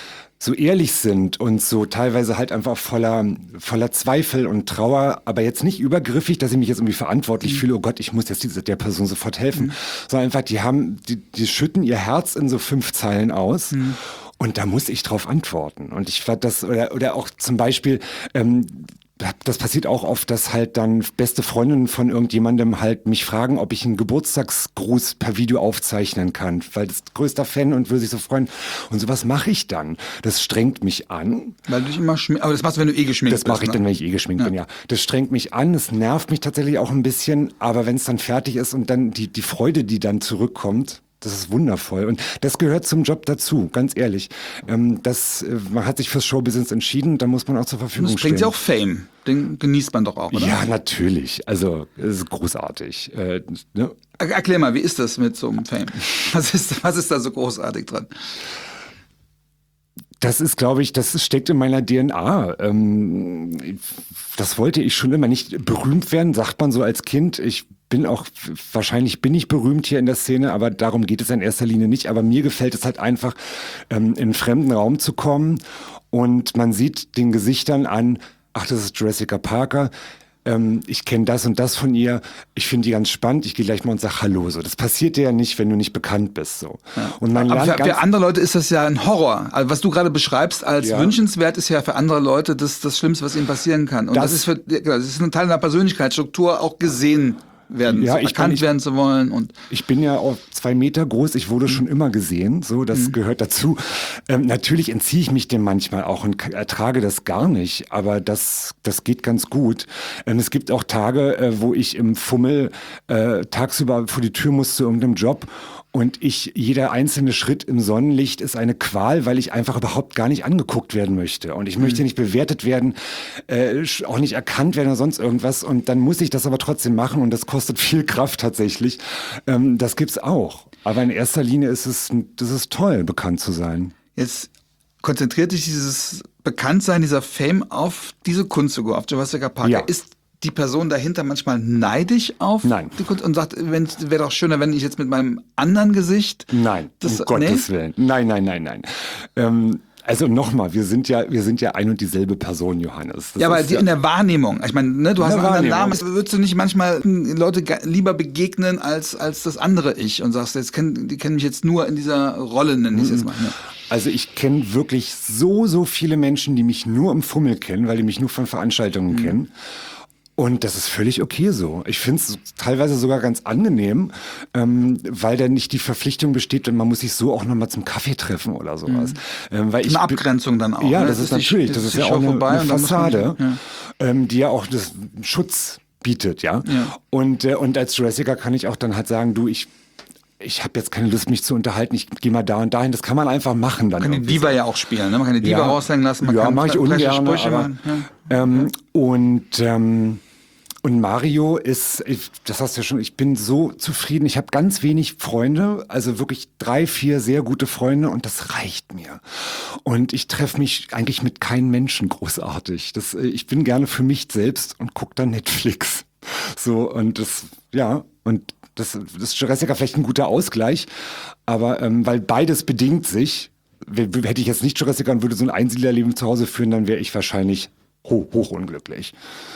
so ehrlich sind und so teilweise halt einfach voller, voller Zweifel und Trauer, aber jetzt nicht übergriffig, dass ich mich jetzt irgendwie verantwortlich mhm. fühle, oh Gott, ich muss jetzt dieser, der Person sofort helfen, mhm. sondern einfach, die haben, die, die schütten ihr Herz in so fünf Zeilen aus. Mhm. Und da muss ich drauf antworten. Und ich fand das, oder, oder auch zum Beispiel, ähm, das passiert auch oft, dass halt dann beste Freundinnen von irgendjemandem halt mich fragen, ob ich einen Geburtstagsgruß per Video aufzeichnen kann, weil das ist größter Fan und würde sich so freuen. Und sowas mache ich dann. Das strengt mich an. Weil du dich immer schminkst. Aber das machst du, wenn du eh geschminkt das bist. Das mache ich ne? dann, wenn ich eh geschminkt ja. bin, ja. Das strengt mich an, es nervt mich tatsächlich auch ein bisschen, aber wenn es dann fertig ist und dann die, die Freude, die dann zurückkommt, das ist wundervoll. Und das gehört zum Job dazu, ganz ehrlich. Ähm, das, äh, man hat sich fürs Showbusiness entschieden, da muss man auch zur Verfügung stehen. Das bringt ja auch Fame. Den genießt man doch auch, oder? Ja, natürlich. Also, es ist großartig. Äh, ne? Erklär mal, wie ist das mit so einem Fame? Was ist, was ist da so großartig dran? Das ist, glaube ich, das steckt in meiner D N A. Ähm, das wollte ich schon immer. Nicht berühmt werden, sagt man so als Kind. Ich bin auch, wahrscheinlich bin ich berühmt hier in der Szene, aber darum geht es in erster Linie nicht. Aber mir gefällt es halt einfach, ähm, in einen fremden Raum zu kommen und man sieht den Gesichtern an, ach, das ist Jessica Parker. Ähm, ich kenne das und das von ihr, ich finde die ganz spannend, ich gehe gleich mal und sage Hallo. So. Das passiert dir ja nicht, wenn du nicht bekannt bist. So. Ja. Und man Aber lernt für, für andere Leute ist das ja ein Horror. Also was du gerade beschreibst als ja. wünschenswert, ist ja für andere Leute das, das Schlimmste, was ihnen passieren kann. Und das, das ist für, das ist ein Teil einer Persönlichkeitsstruktur, auch gesehen werden, ja, zu, ich erkannt kann, ich, werden zu wollen. Und ich bin ja auch zwei Meter groß, ich wurde mhm. schon immer gesehen, so, das mhm. gehört dazu. Ähm, natürlich entziehe ich mich dem manchmal auch und ertrage das gar nicht, aber das, das geht ganz gut. Ähm, es gibt auch Tage, äh, wo ich im Fummel äh, tagsüber vor die Tür muss zu irgendeinem Job. Und ich, jeder einzelne Schritt im Sonnenlicht ist eine Qual, weil ich einfach überhaupt gar nicht angeguckt werden möchte. Und ich mhm. möchte nicht bewertet werden, äh, auch nicht erkannt werden oder sonst irgendwas. Und dann muss ich das aber trotzdem machen und das kostet viel Kraft tatsächlich. Ähm, das gibt's auch. Aber in erster Linie ist es, das ist toll, bekannt zu sein. Jetzt konzentriert sich dieses Bekanntsein, dieser Fame auf diese Kunstfigur, auf Jessica Parker. Ja. Ist die Person dahinter manchmal neidisch auf Nein. die Kunst und sagt, es wäre doch schöner, wenn ich jetzt mit meinem anderen Gesicht... Nein, das, um Gottes nee? Willen. Nein, nein, nein, nein. Ähm, also nochmal, wir sind ja, wir sind ja ein und dieselbe Person, Johannes. Das ja, aber die, ja in der Wahrnehmung. Ich meine, ne, du hast einen anderen Namen. Würdest du nicht manchmal Leute lieber begegnen als, als das andere Ich und sagst, jetzt kenn, die kennen mich jetzt nur in dieser Rolle, nenne ich es jetzt mal. Ne? Also ich kenne wirklich so, so viele Menschen, die mich nur im Fummel kennen, weil die mich nur von Veranstaltungen mhm. kennen. Und das ist völlig okay so. Ich finde es teilweise sogar ganz angenehm, ähm, weil da nicht die Verpflichtung besteht und man muss sich so auch nochmal zum Kaffee treffen oder sowas. Mhm. Ähm, weil eine ich, Abgrenzung dann auch. Ja, ne? das, das ist natürlich, das, das ist ja auch eine, eine Fassade, man, ja. ähm, die ja auch das Schutz bietet, ja. ja. Und, äh, und als Jessica kann ich auch dann halt sagen, du, ich ich habe jetzt keine Lust, mich zu unterhalten, ich gehe mal da und dahin. Das kann man einfach machen. Dann man kann die Diva so. ja auch spielen, ne? Man kann die Diva ja. raushängen lassen, man ja, kann mach ich ungern, Sprüche aber, machen. Ja. Ähm, und ähm, Und Mario ist, das hast du ja schon, ich bin so zufrieden. Ich habe ganz wenig Freunde, also wirklich drei, vier sehr gute Freunde und das reicht mir. Und ich treffe mich eigentlich mit keinem Menschen großartig. Das, ich bin gerne für mich selbst und gucke dann Netflix. So, und das, ja, und das, das ist Jessica vielleicht ein guter Ausgleich, aber ähm, weil beides bedingt sich. Hätte ich jetzt nicht Jessica und würde so ein Einsiedlerleben zu Hause führen, dann wäre ich wahrscheinlich hoch, hoch unglücklich.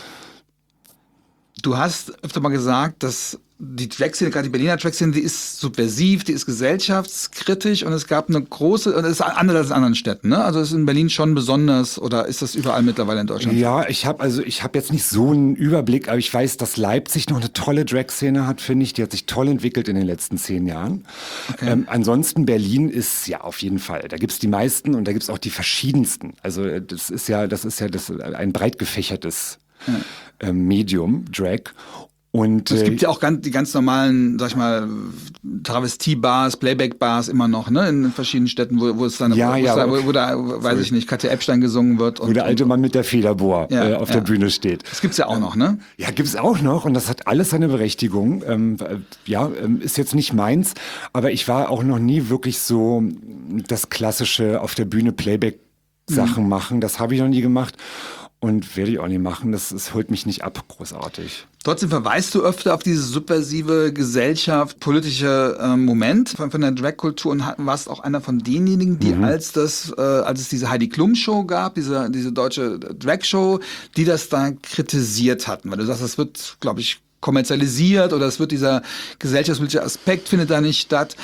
Du hast öfter mal gesagt, dass die Drag-Szene, gerade die Berliner Drag-Szene, die ist subversiv, die ist gesellschaftskritisch und es gab eine große, und es ist anders als in anderen Städten, ne? Also ist in Berlin schon besonders oder ist das überall mittlerweile in Deutschland? Ja, ich habe also ich habe jetzt nicht so einen Überblick, aber ich weiß, dass Leipzig noch eine tolle Drag-Szene hat, finde ich. Die hat sich toll entwickelt in den letzten zehn Jahren. Okay. Ähm, ansonsten Berlin ist ja auf jeden Fall. Da gibt's die meisten und da gibt's auch die verschiedensten. Also das ist ja, das ist ja das ein breit gefächertes ja. ähm, Medium, Drag. Und, es gibt ja auch ganz, die ganz normalen, sag ich mal, Travestie-Bars, Playback-Bars immer noch, ne, in verschiedenen Städten, wo, wo es dann, ja, wo, ja, da, wo, wo da, weiß ich nicht, Katja Epstein gesungen wird. Und, wo der alte Mann mit der Federbohr ja, äh, auf ja. der Bühne steht. Das gibt's ja auch noch, ne? Ja, gibt's auch noch und das hat alles seine Berechtigung. Ähm, ja, ist jetzt nicht meins, aber ich war auch noch nie wirklich so das klassische auf der Bühne Playback-Sachen mhm. machen. Das habe ich noch nie gemacht. Und werde ich auch nicht machen, das, das holt mich nicht ab, großartig. Trotzdem verweist du öfter auf diese subversive Gesellschaft, politische äh, Moment von, von der Drag-Kultur und warst auch einer von denjenigen, die mhm. als das, äh, als es diese Heidi Klum-Show gab, diese, diese deutsche Drag-Show, die das da kritisiert hatten. Weil du sagst, das wird, glaube ich, kommerzialisiert oder es wird dieser gesellschaftspolitische Aspekt findet da nicht statt.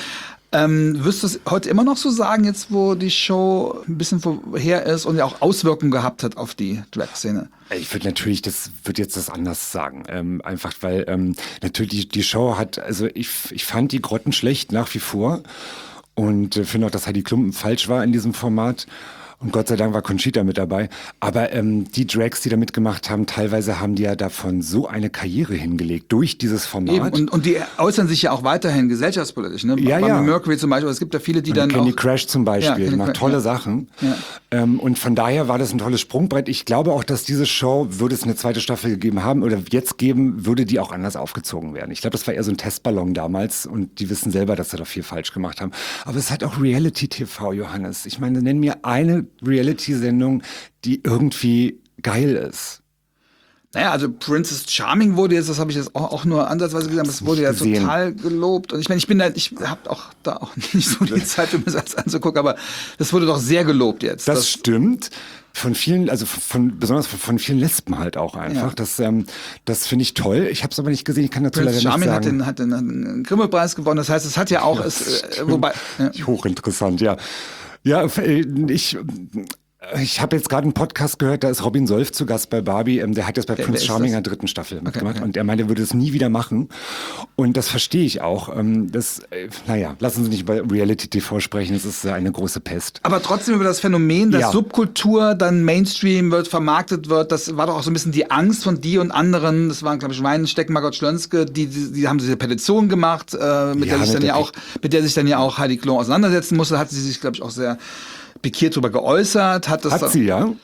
Ähm, wirst du es heute immer noch so sagen, jetzt wo die Show ein bisschen vorher ist und ja auch Auswirkungen gehabt hat auf die Drag-Szene? Ich würde natürlich, das würde jetzt das anders sagen. Ähm, einfach weil ähm, natürlich die, die Show hat, also ich, ich fand die Grotten schlecht nach wie vor und äh, finde auch, dass Heidi Klum falsch war in diesem Format. Und Gott sei Dank war Conchita mit dabei. Aber ähm, die Drags, die da mitgemacht haben, teilweise haben die ja davon so eine Karriere hingelegt durch dieses Format. Eben. Und, und die äußern sich ja auch weiterhin gesellschaftspolitisch. Ne? Ja, Bobby ja. Mercury zum Beispiel. Es gibt ja viele, die und dann Candy auch... Crash zum Beispiel, Ja, die macht Crash, tolle ja. Sachen. Ja. Ähm, und von daher war das ein tolles Sprungbrett. Ich glaube auch, dass diese Show, würde es eine zweite Staffel gegeben haben oder jetzt geben, würde die auch anders aufgezogen werden. Ich glaube, das war eher so ein Testballon damals und die wissen selber, dass sie da viel falsch gemacht haben. Aber es hat auch Reality-T V, Johannes. Ich meine, nenn mir eine Reality-Sendung, die irgendwie geil ist. Naja, also Princess Charming wurde jetzt, das habe ich jetzt auch, auch nur ansatzweise gesagt, das wurde ja gesehen. total gelobt. Und ich meine, ich bin da, ich habe auch da auch nicht so die Zeit, um mir das anzugucken, aber das wurde doch sehr gelobt jetzt. Das, das stimmt. Von vielen, also von besonders von vielen Lesben halt auch einfach. Ja. Das, ähm, das finde ich toll. Ich habe es aber nicht gesehen. Ich kann dazu Prince leider Charming nicht sagen. hat den, hat den, einen Grimme-Preis gewonnen. Das heißt, es hat ja auch, ja, es, äh, wobei ja. Hochinteressant, ja. Ja, ich. Ich habe jetzt gerade einen Podcast gehört, da ist Robin Solf zu Gast bei Barbie. Ähm, der hat jetzt bei der, Prince Charming in der dritten Staffel okay, mitgemacht okay. und er meinte, er würde es nie wieder machen. Und das verstehe ich auch. Ähm, das, äh, naja, lassen Sie nicht über Reality-T V sprechen, das ist äh, eine große Pest. Aber trotzdem über das Phänomen, dass ja. Subkultur dann Mainstream wird, vermarktet wird, das war doch auch so ein bisschen die Angst von die und anderen. Das waren, glaube ich, Weinsteck, Margot Schlönske, die, die, die haben diese Petition gemacht, äh, mit, ja, der sich dann ja auch, mit der sich dann ja auch Heidi Klum auseinandersetzen musste. Hat sie sich, glaube ich, auch sehr pikiert darüber geäußert. Hat, das hat sie, ja?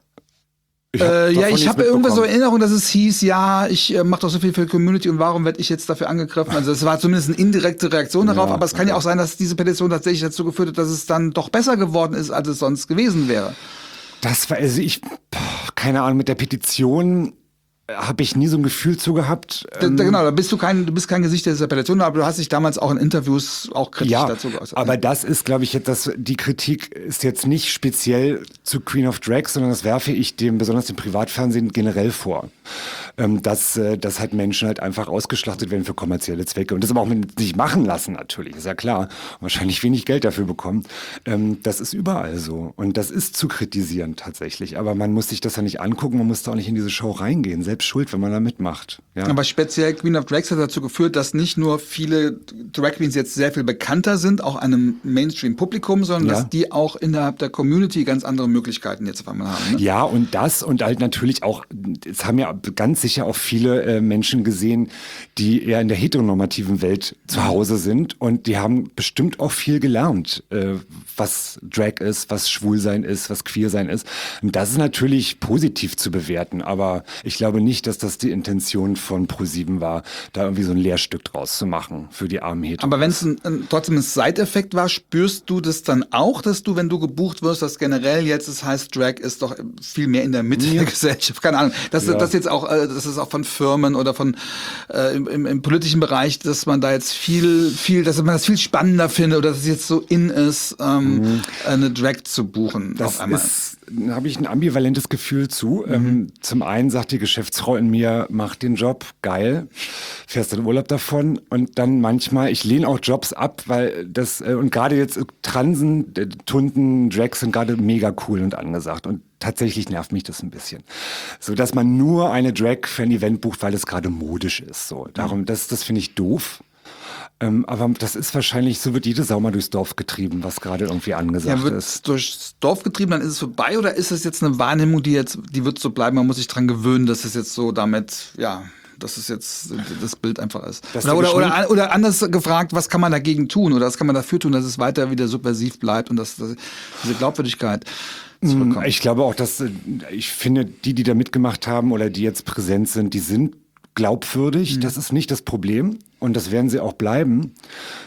Ich hab äh, ja, ich habe irgendwas so in Erinnerung, dass es hieß, ja, ich äh, mache doch so viel für die Community und warum werde ich jetzt dafür angegriffen? Also es war zumindest eine indirekte Reaktion darauf, ja, aber es kann ja auch sein, dass diese Petition tatsächlich dazu geführt hat, dass es dann doch besser geworden ist, als es sonst gewesen wäre. Das war, also ich, keine Ahnung, mit der Petition habe ich nie so ein Gefühl zu gehabt. Da, da, genau, da bist du kein, du bist kein Gesicht dieser Petition, aber du hast dich damals auch in Interviews auch kritisch ja, dazu geäußert. Aber das ist, glaube ich, jetzt, das, die Kritik ist jetzt nicht speziell zu Queen of Drags, sondern das werfe ich dem, besonders dem Privatfernsehen generell vor. Ähm, dass, äh, dass halt Menschen halt einfach ausgeschlachtet werden für kommerzielle Zwecke und das aber auch mit sich machen lassen natürlich, ist ja klar. Und wahrscheinlich wenig Geld dafür bekommen. Ähm, das ist überall so und das ist zu kritisieren tatsächlich. Aber man muss sich das ja nicht angucken, man muss da auch nicht in diese Show reingehen. Selbst schuld, wenn man da mitmacht. Ja. Aber speziell Queen of Drags hat dazu geführt, dass nicht nur viele Drag Queens jetzt sehr viel bekannter sind, auch einem Mainstream-Publikum, sondern ja. dass die auch innerhalb der Community ganz andere Möglichkeiten jetzt auf einmal haben. Ne? Ja, und das und halt natürlich auch, es haben ja ganz sicher auch viele äh, Menschen gesehen, die eher in der heteronormativen Welt zu Hause sind und die haben bestimmt auch viel gelernt, äh, was Drag ist, was Schwulsein ist, was Queersein ist. Und das ist natürlich positiv zu bewerten, aber ich glaube nicht, dass das die Intention von ProSieben war, da irgendwie so ein Lehrstück draus zu machen für die armen Heteros. Aber wenn es ein, ein, trotzdem ein Side-Effekt war, spürst du das dann auch, dass du, wenn du gebucht wirst, dass generell jetzt, das heißt, Drag ist doch viel mehr in der Mitte ja. der Gesellschaft, keine Ahnung, dass ja. das jetzt auch, äh, das ist auch von Firmen oder von äh, im, im, im politischen Bereich, dass man da jetzt viel, viel, dass man das viel spannender findet oder dass es jetzt so in ist, ähm, mhm. eine Drag zu buchen. Das auf einmal. ist, habe ich ein ambivalentes Gefühl zu. Mhm. Ähm, zum einen sagt die Geschäftsfrau in mir, mach den Job, geil, fährst in Urlaub davon und dann manchmal, ich lehne auch Jobs ab, weil das, äh, und gerade jetzt Transen, äh, Tunden, Drags sind gerade mega cool und angesagt und tatsächlich nervt mich das ein bisschen. So, dass man nur eine Drag für ein Event bucht, weil es gerade modisch ist. So, darum, das, das finde ich doof. Ähm, aber das ist wahrscheinlich, so wird jede Sau mal durchs Dorf getrieben, was gerade irgendwie angesagt ja, wird ist. Es durchs Dorf getrieben, dann ist es vorbei oder ist es jetzt eine Wahrnehmung, die jetzt, die wird so bleiben, man muss sich dran gewöhnen, dass es jetzt so damit, ja, dass es jetzt das Bild einfach ist. Oder, oder, oder, oder anders gefragt, was kann man dagegen tun oder was kann man dafür tun, dass es weiter wieder subversiv bleibt und dass, dass diese Glaubwürdigkeit zurückkommt? Ich glaube auch, dass, ich finde, die, die da mitgemacht haben oder die jetzt präsent sind, die sind glaubwürdig. Mhm. Das ist nicht das Problem und das werden sie auch bleiben.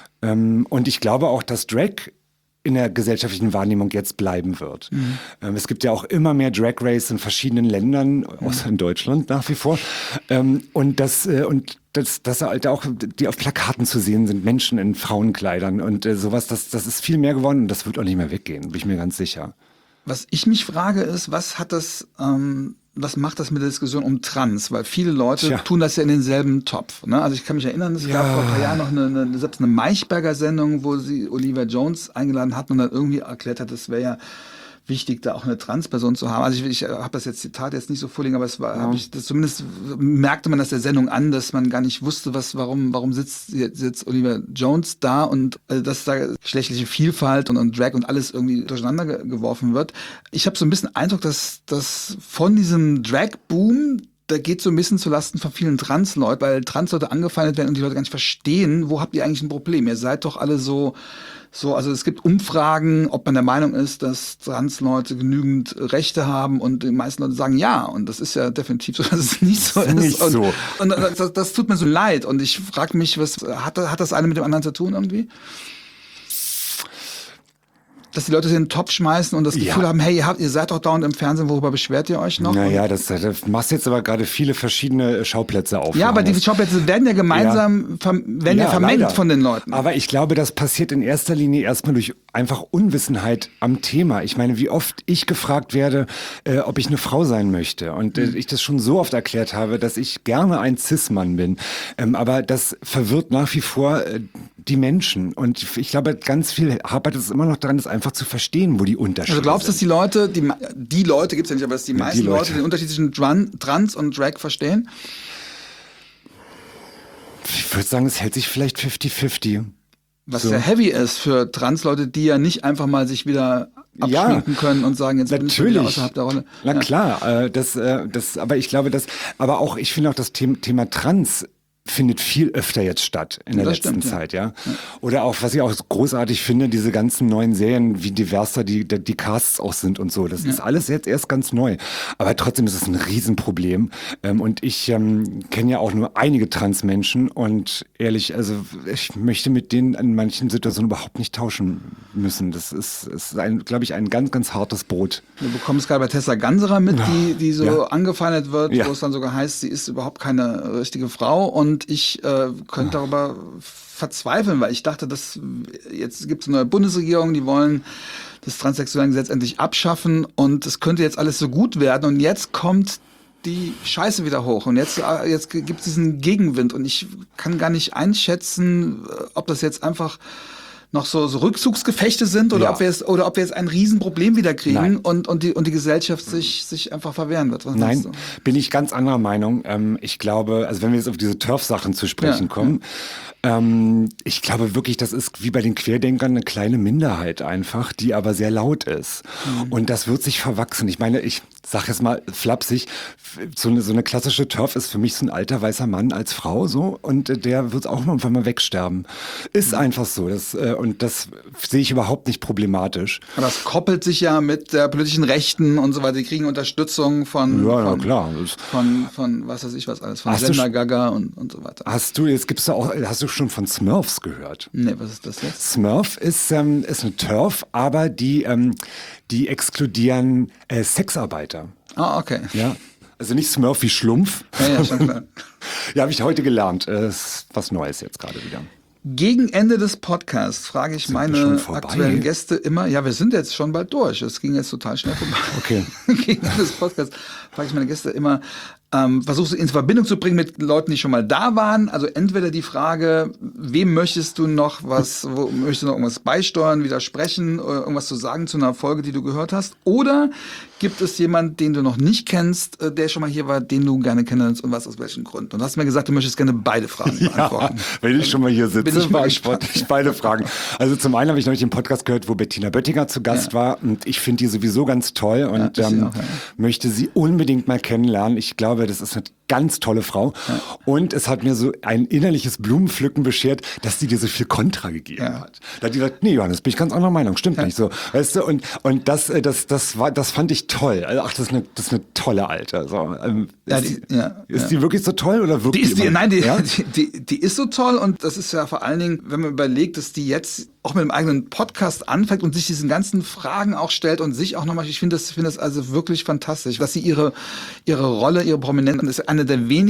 Und ich glaube auch, dass Drag in der gesellschaftlichen Wahrnehmung jetzt bleiben wird. Mhm. Ähm, es gibt ja auch immer mehr Drag Race in verschiedenen Ländern, mhm. außer in Deutschland nach wie vor. Ähm, und das, äh, und das, das halt auch, die auf Plakaten zu sehen sind, Menschen in Frauenkleidern und äh, sowas, das, das ist viel mehr geworden und das wird auch nicht mehr weggehen, bin ich mir ganz sicher. Was ich mich frage ist, was hat das ähm, was macht das mit der Diskussion um Trans? Weil viele Leute Tja. tun das ja in denselben Topf. Ne? Also ich kann mich erinnern, es Ja. gab vor ein paar Jahren noch eine, eine, selbst eine Maichberger-Sendung, wo sie Olivia Jones eingeladen hatten und dann irgendwie erklärt hat, es wäre ja wichtig, da auch eine Transperson zu haben. Also ich, ich habe das jetzt Zitat jetzt nicht so vorliegen, aber es war, ja. hab ich das zumindest merkte man das der Sendung an, dass man gar nicht wusste, was, warum, warum sitzt jetzt, sitzt Olivia Jones da und also, dass da geschlechtliche Vielfalt und, und Drag und alles irgendwie durcheinander ge- geworfen wird. Ich habe so ein bisschen Eindruck, dass, dass von diesem Drag-Boom da geht so ein bisschen zu Lasten von vielen Trans-Leuten, weil Trans-Leute angefeindet werden und die Leute gar nicht verstehen, wo habt ihr eigentlich ein Problem? Ihr seid doch alle so, so, also es gibt Umfragen, ob man der Meinung ist, dass Trans-Leute genügend Rechte haben und die meisten Leute sagen ja. Und das ist ja definitiv so, dass es nicht so ist. Nicht und, so. Und das, das tut mir so leid. Und ich frage mich, was hat, hat das eine mit dem anderen zu tun irgendwie? Dass die Leute sich in den Topf schmeißen und das Gefühl Ja. haben, hey, ihr, habt, ihr seid doch dauernd im Fernsehen, worüber beschwert ihr euch noch? Naja, das, das machst jetzt aber gerade viele verschiedene Schauplätze auf. Ja, aber die Johannes. Schauplätze werden ja gemeinsam, ja. Verm- werden ja, ja vermengt leider. von den Leuten. Aber ich glaube, das passiert in erster Linie erstmal durch einfach Unwissenheit am Thema. Ich meine, wie oft ich gefragt werde, äh, ob ich eine Frau sein möchte. Und äh, ich das schon so oft erklärt habe, dass ich gerne ein Cis-Mann bin. Ähm, aber das verwirrt nach wie vor äh, die Menschen. Und ich glaube, ganz viel hapert es immer noch daran, das einfach zu verstehen, wo die Unterschiede Also glaubst du, dass sind. die Leute, die, die Leute gibt's ja nicht, aber dass die Ja, meisten die Leute. Leute den Unterschied zwischen Tran, Trans und Drag verstehen? Ich würde sagen, es hält sich vielleicht fifty fifty. Was So. sehr heavy ist für Trans-Leute, die ja nicht einfach mal sich wieder Ja, abschminken können und sagen, jetzt bin ich wieder Natürlich. außerhalb der Rolle. Na Ja. klar, äh, das, äh, das, aber ich glaube, das, aber auch, ich finde auch das Thema, Thema Trans findet viel öfter jetzt statt in der Das letzten stimmt, ja. Zeit, ja. Oder auch, was ich auch großartig finde, diese ganzen neuen Serien, wie divers da die, die Casts auch sind und so. Das ist alles jetzt erst ganz neu. Aber trotzdem ist es ein Riesenproblem. Ähm, und ich ähm, kenne ja auch nur einige Trans-Menschen und ehrlich, also ich möchte mit denen in manchen Situationen überhaupt nicht tauschen müssen. Das ist, ist ein, glaube ich, ein ganz, ganz hartes Brot. Wir bekommen es gerade bei Tessa Ganserer mit, die, die so Ja. angefeindet wird, Ja. wo es dann sogar heißt, sie ist überhaupt keine richtige Frau. Und ich äh, könnte darüber verzweifeln, weil ich dachte, dass jetzt gibt es eine neue Bundesregierung, die wollen das Transsexuellengesetz endlich abschaffen und es könnte jetzt alles so gut werden. Und jetzt kommt die Scheiße wieder hoch und jetzt, äh, jetzt gibt es diesen Gegenwind und ich kann gar nicht einschätzen, äh, ob das jetzt einfach noch so, so Rückzugsgefechte sind oder Ja. ob wir jetzt oder ob wir jetzt ein Riesenproblem wieder kriegen Nein. und und die und die Gesellschaft sich sich einfach verwehren wird. Was Nein, meinst du? bin ich ganz anderer Meinung. Ähm, ich glaube, also wenn wir jetzt auf diese Turf-Sachen zu sprechen Ja, kommen, ähm, ich glaube wirklich, das ist wie bei den Querdenkern eine kleine Minderheit einfach, die aber sehr laut ist. Mhm. Und das wird sich verwachsen. Ich meine, ich sag jetzt mal flapsig, so eine, so eine klassische Turf ist für mich so ein alter weißer Mann als Frau so und äh, der wird auch irgendwann mal wegsterben. Ist Mhm. einfach so. Das, äh, und das sehe ich überhaupt nicht problematisch. Aber das koppelt sich ja mit der politischen Rechten und so weiter. Die kriegen Unterstützung von Ja, na von, klar. Das, von von was weiß ich was alles von Hast du Sender sch- Gaga und und so weiter. hast du, jetzt gibt's da auch, hast du schon von Smurfs gehört? Nee, was ist das jetzt? Smurf ist, ähm, ist eine Turf, aber die, ähm, die exkludieren äh, Sexarbeiter. Ah, okay. Ja. Also nicht Smurf wie Schlumpf. Ja, ja, schon klar. Ja, habe ich heute gelernt. Äh, ist was Neues jetzt gerade wieder. Gegen Ende des Podcasts frage ich wir meine schon vorbei? aktuellen Gäste immer, ja, wir sind jetzt schon bald durch. Es ging jetzt total schnell vorbei. Okay. Gegen Ende des Podcasts frage ich meine Gäste immer, ähm, versuchst du in Verbindung zu bringen mit Leuten, die schon mal da waren. Also entweder die Frage, wem möchtest du noch was, wo möchtest du noch irgendwas beisteuern, widersprechen, oder irgendwas zu sagen zu einer Folge, die du gehört hast? Oder gibt es jemanden, den du noch nicht kennst, äh, der schon mal hier war, den du gerne kennst und was aus welchen Gründen? Und du hast mir gesagt, du möchtest gerne beide Fragen Ja, beantworten. wenn ich schon mal hier Bin sitze, ich mal beantworte gespannt. ich beide Fragen. Also zum einen habe ich neulich den Podcast gehört, wo Bettina Böttiger zu Gast Ja. war und ich finde die sowieso ganz toll und ist sie ähm, auch, ja. möchte sie unbedingt mal kennenlernen. Ich glaube, das ist eine ganz tolle Frau und es hat mir so ein innerliches Blumenpflücken beschert, dass die dir so viel Kontra gegeben Ja. hat. Da hat die gesagt, nee Johannes, bin ich ganz anderer Meinung, stimmt nicht so. Weißt du, und, und das, äh, das, das war, das fand ich toll. Also, ach, das ist eine, das ist eine tolle Alte. So, ähm, Ja, ist die- die, ja, ist ja. die wirklich so toll oder Die wirklich? ist die, immer- nein, die, ja? die, die, die ist so toll und das ist ja vor allen Dingen, wenn man überlegt, dass die jetzt auch mit einem eigenen Podcast anfängt und sich diesen ganzen Fragen auch stellt und sich auch nochmal, ich finde das, ich finde das also wirklich fantastisch, dass sie ihre, ihre Rolle, ihre Prominenz ist eine der wenigen,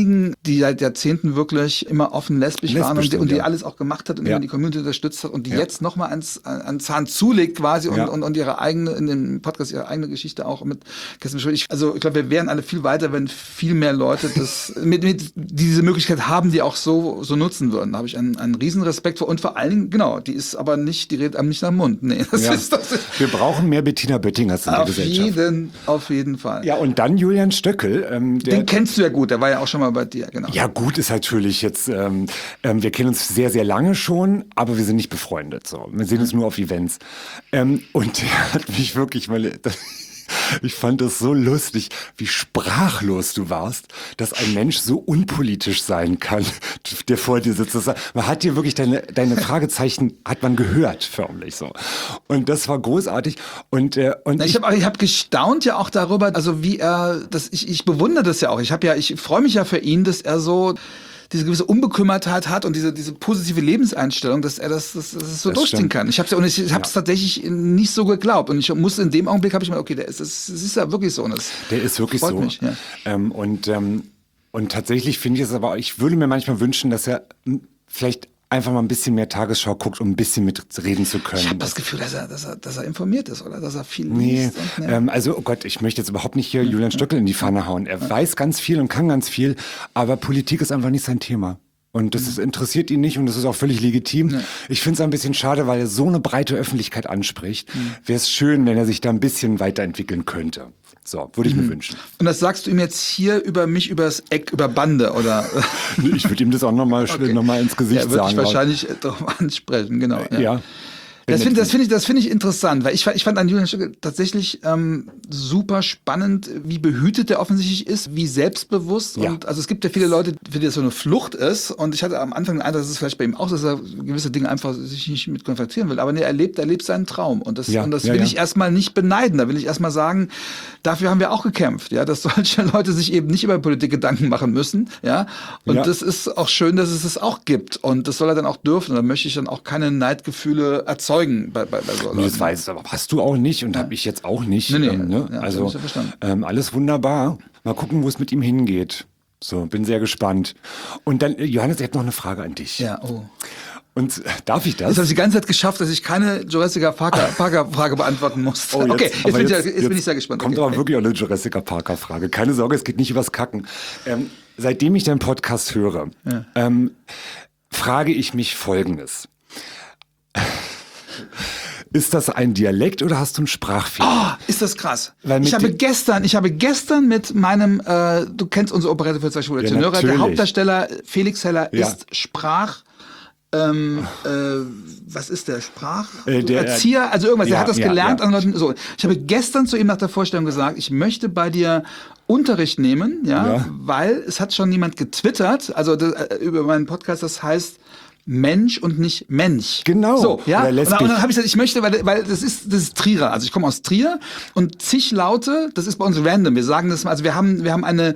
die seit Jahrzehnten wirklich immer offen lesbisch, lesbisch waren und die, und die ja. alles auch gemacht hat und ja. immer die Community unterstützt hat und die ja. jetzt nochmal ans, an Zahn zulegt quasi und, ja. und, und ihre eigene, in dem Podcast ihre eigene Geschichte auch mit Kerstin Schulz. Also ich glaube, wir wären alle viel weiter, wenn viel mehr Leute das mit, mit diese Möglichkeit haben, die auch so, so nutzen würden. Da habe ich einen, einen riesen Respekt vor und vor allen Dingen, genau, die ist aber nicht, die redet einem nicht nach dem Mund. Nee, das ja. ist das. Wir brauchen mehr Bettina Böttingers in der Auf Gesellschaft. jeden, auf jeden Fall. Ja, und dann Julian Stöckel. Ähm, der, Den kennst du ja gut, der war ja auch schon mal bei dir, genau. Ja, gut ist natürlich jetzt, ähm, ähm, wir kennen uns sehr, sehr lange schon, aber wir sind nicht befreundet. So. Wir sehen uns nur auf Events. Ähm, und der hat mich wirklich mal... Ich fand das so lustig, wie sprachlos du warst, dass ein Mensch so unpolitisch sein kann, der vor dir sitzt. Das, man hat dir wirklich deine, deine Fragezeichen, hat man gehört, förmlich so. Und das war großartig. Und, äh, und Na, ich habe ich hab gestaunt ja auch darüber, also wie er, das, ich, ich bewundere das ja auch. Ich habe ja, ich freue mich ja für ihn, dass er so diese gewisse Unbekümmertheit hat und diese diese positive Lebenseinstellung, dass er das, das, das es so Das durchziehen stimmt. kann. Ich habe es ja, und ich, ich habe es ja. tatsächlich nicht so geglaubt und ich musste in dem Augenblick habe ich mir okay, der ist das, das ist ja wirklich so. Und das der ist wirklich freut so. Mich, ja. ähm, und ähm, und tatsächlich finde ich es aber, ich würde mir manchmal wünschen, dass er m, vielleicht einfach mal ein bisschen mehr Tagesschau guckt, um ein bisschen mitreden zu können. Ich habe das Gefühl, dass er, dass er, dass er informiert ist, oder dass er viel Nee, liest. Und, nee. ähm, also oh Gott, ich möchte jetzt überhaupt nicht hier Julian Stöckel in die Pfanne hauen. Er weiß ganz viel und kann ganz viel, aber Politik ist einfach nicht sein Thema. Und das ist, interessiert ihn nicht und das ist auch völlig legitim. Ja. Ich finde es ein bisschen schade, weil er so eine breite Öffentlichkeit anspricht. Mhm. Wäre es schön, wenn er sich da ein bisschen weiterentwickeln könnte. So, würde ich mhm. mir wünschen. Und das sagst du ihm jetzt hier über mich, übers Eck, über Bande, oder? Ich würde ihm das auch nochmal okay. noch mal ins Gesicht ja, sagen. Ja, würde ich wahrscheinlich darauf ansprechen, genau. Ja. ja. Das finde das find ich, das finde ich interessant, weil ich, ich fand an Julian Stöckel tatsächlich ähm, super spannend, wie behütet der offensichtlich ist, wie selbstbewusst. Ja. Und also es gibt ja viele Leute, für die das so eine Flucht ist. Und ich hatte am Anfang den Eindruck, dass es vielleicht bei ihm auch, dass er gewisse Dinge einfach sich nicht mit konfrontieren will. Aber nee, er lebt, er lebt seinen Traum. Und das, ja, und das ja, will ja. ich erstmal nicht beneiden. Da will ich erstmal sagen, dafür haben wir auch gekämpft, ja, dass solche Leute sich eben nicht über Politik Gedanken machen müssen. Ja. Und ja. das ist auch schön, dass es es auch gibt. Und das soll er dann auch dürfen. Und da möchte ich dann auch keine Neidgefühle erzeugen bei, bei So nee, das weiß aber hast du auch nicht und ja. habe ich jetzt auch nicht. Nee, nee, ähm, ne? ja, also ähm, alles wunderbar. Mal gucken, wo es mit ihm hingeht. So, bin sehr gespannt. Und dann, Johannes, ich habe noch eine Frage an dich. Ja, oh. Und äh, darf ich das? Jetzt habe ich die ganze Zeit geschafft, dass ich keine Jurassic Parker, Parker Frage beantworten muss. Oh, jetzt, okay, jetzt bin, jetzt, ich, jetzt, jetzt bin ich sehr gespannt. Kommt okay. aber wirklich auch eine Jurassic Parker Frage. Keine Sorge, es geht nicht übers Kacken. Ähm, seitdem ich deinen Podcast höre, ja. ähm, frage ich mich Folgendes. Ist das ein Dialekt oder hast du einen Sprachfehler? Oh, ist das krass. Weil ich habe gestern, ich habe gestern mit meinem, äh, du kennst unsere Operette für zwei Schwule ja, Tenöre, der Hauptdarsteller Felix Heller ja. ist Sprach, ähm, äh, was ist der Sprach? Äh, der, Erzieher, also irgendwas, ja, der hat das ja, gelernt. Ja. An Leuten, so. Ich habe gestern zu ihm nach der Vorstellung gesagt, ich möchte bei dir Unterricht nehmen, ja, ja. weil es hat schon niemand getwittert, also das, äh, über meinen Podcast, das heißt, Mensch und nicht Mensch. Genau. So, ja. Und dann, und dann habe ich gesagt, ich möchte, weil, weil das ist, das ist Trierer. Also ich komme aus Trier und zig Laute, das ist bei uns random. Wir sagen das mal, also wir haben, wir haben eine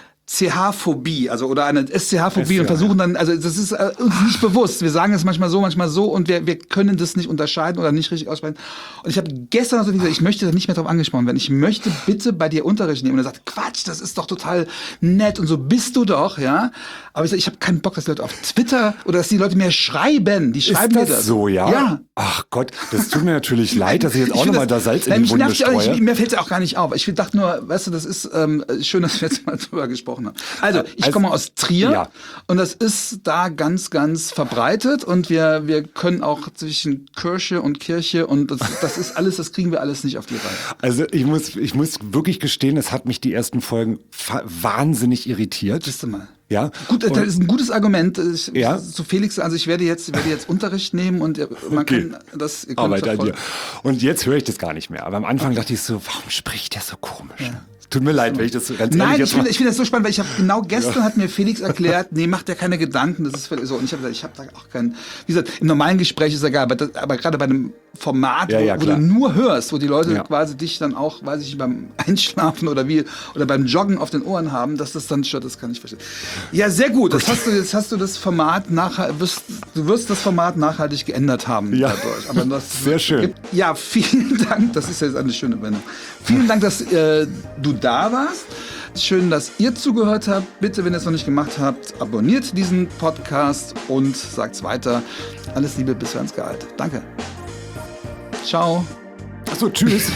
C H-Phobie, also oder eine S C H-Phobie und versuchen dann, also das ist äh, uns nicht bewusst. Wir sagen es manchmal so, manchmal so und wir, wir können das nicht unterscheiden oder nicht richtig aussprechen. Und ich habe gestern also gesagt, ich möchte da nicht mehr drauf angesprochen werden. Ich möchte bitte bei dir Unterricht nehmen. Und er sagt, Quatsch, das ist doch total nett und so bist du doch, ja. Aber ich sage, ich habe keinen Bock, dass die Leute auf Twitter oder dass die Leute mir schreiben. Die schreiben ist das mir das. so, ja? Ja. Ach Gott, das tut mir natürlich leid, dass ich jetzt auch nochmal da Salz nein, in die Wunde mich nervt streue. Ich, mir fällt es auch gar nicht auf. Ich dachte nur, weißt du, das ist ähm, schön, dass wir jetzt mal drüber gesprochen haben. Also, ich also, komme aus Trier ja. und das ist da ganz, ganz verbreitet und wir, wir können auch zwischen Kirche und Kirche und das, das ist alles, das kriegen wir alles nicht auf die Reihe. Also ich muss, ich muss wirklich gestehen, es hat mich die ersten Folgen wahnsinnig irritiert. Siehst du mal. Ja. Gut, das ist ein gutes Argument. Ich, ja. Zu Felix, also ich werde jetzt, werde jetzt Unterricht nehmen und man okay. kann das. Ihr Arbeit an dir. Und jetzt höre ich das gar nicht mehr. Aber am Anfang okay. dachte ich so, warum spricht der so komisch? Ja. Tut mir leid, wenn ich das so ganz Nein, ehrlich ich finde ich find das so spannend, weil ich habe genau gestern ja. hat mir Felix erklärt, nee, mach dir keine Gedanken, das ist so. Und ich habe gesagt, ich habe da auch keinen, wie gesagt, im normalen Gespräch ist egal, aber, das, aber gerade bei einem Format, ja, ja, wo, wo du nur hörst, wo die Leute ja. quasi dich dann auch, weiß ich, beim Einschlafen oder wie, oder beim Joggen auf den Ohren haben, dass das dann stört, das kann ich verstehen. Ja, sehr gut, das hast du, jetzt hast du das Format nachhaltig, wirst, du wirst das Format nachhaltig geändert haben ja. dadurch. Aber das sehr schön. Gibt, ja, vielen Dank, das ist jetzt eine schöne Wendung. Vielen Dank, dass äh, du da warst. Schön, dass ihr zugehört habt. Bitte, wenn ihr es noch nicht gemacht habt, abonniert diesen Podcast und sagt's weiter. Alles Liebe, bis wir ins Gehalt. Danke. Ciao. Achso, tschüss.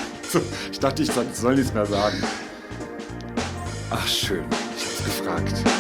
Ich dachte, ich soll nichts mehr sagen. Ach, schön. Ich hab's gefragt.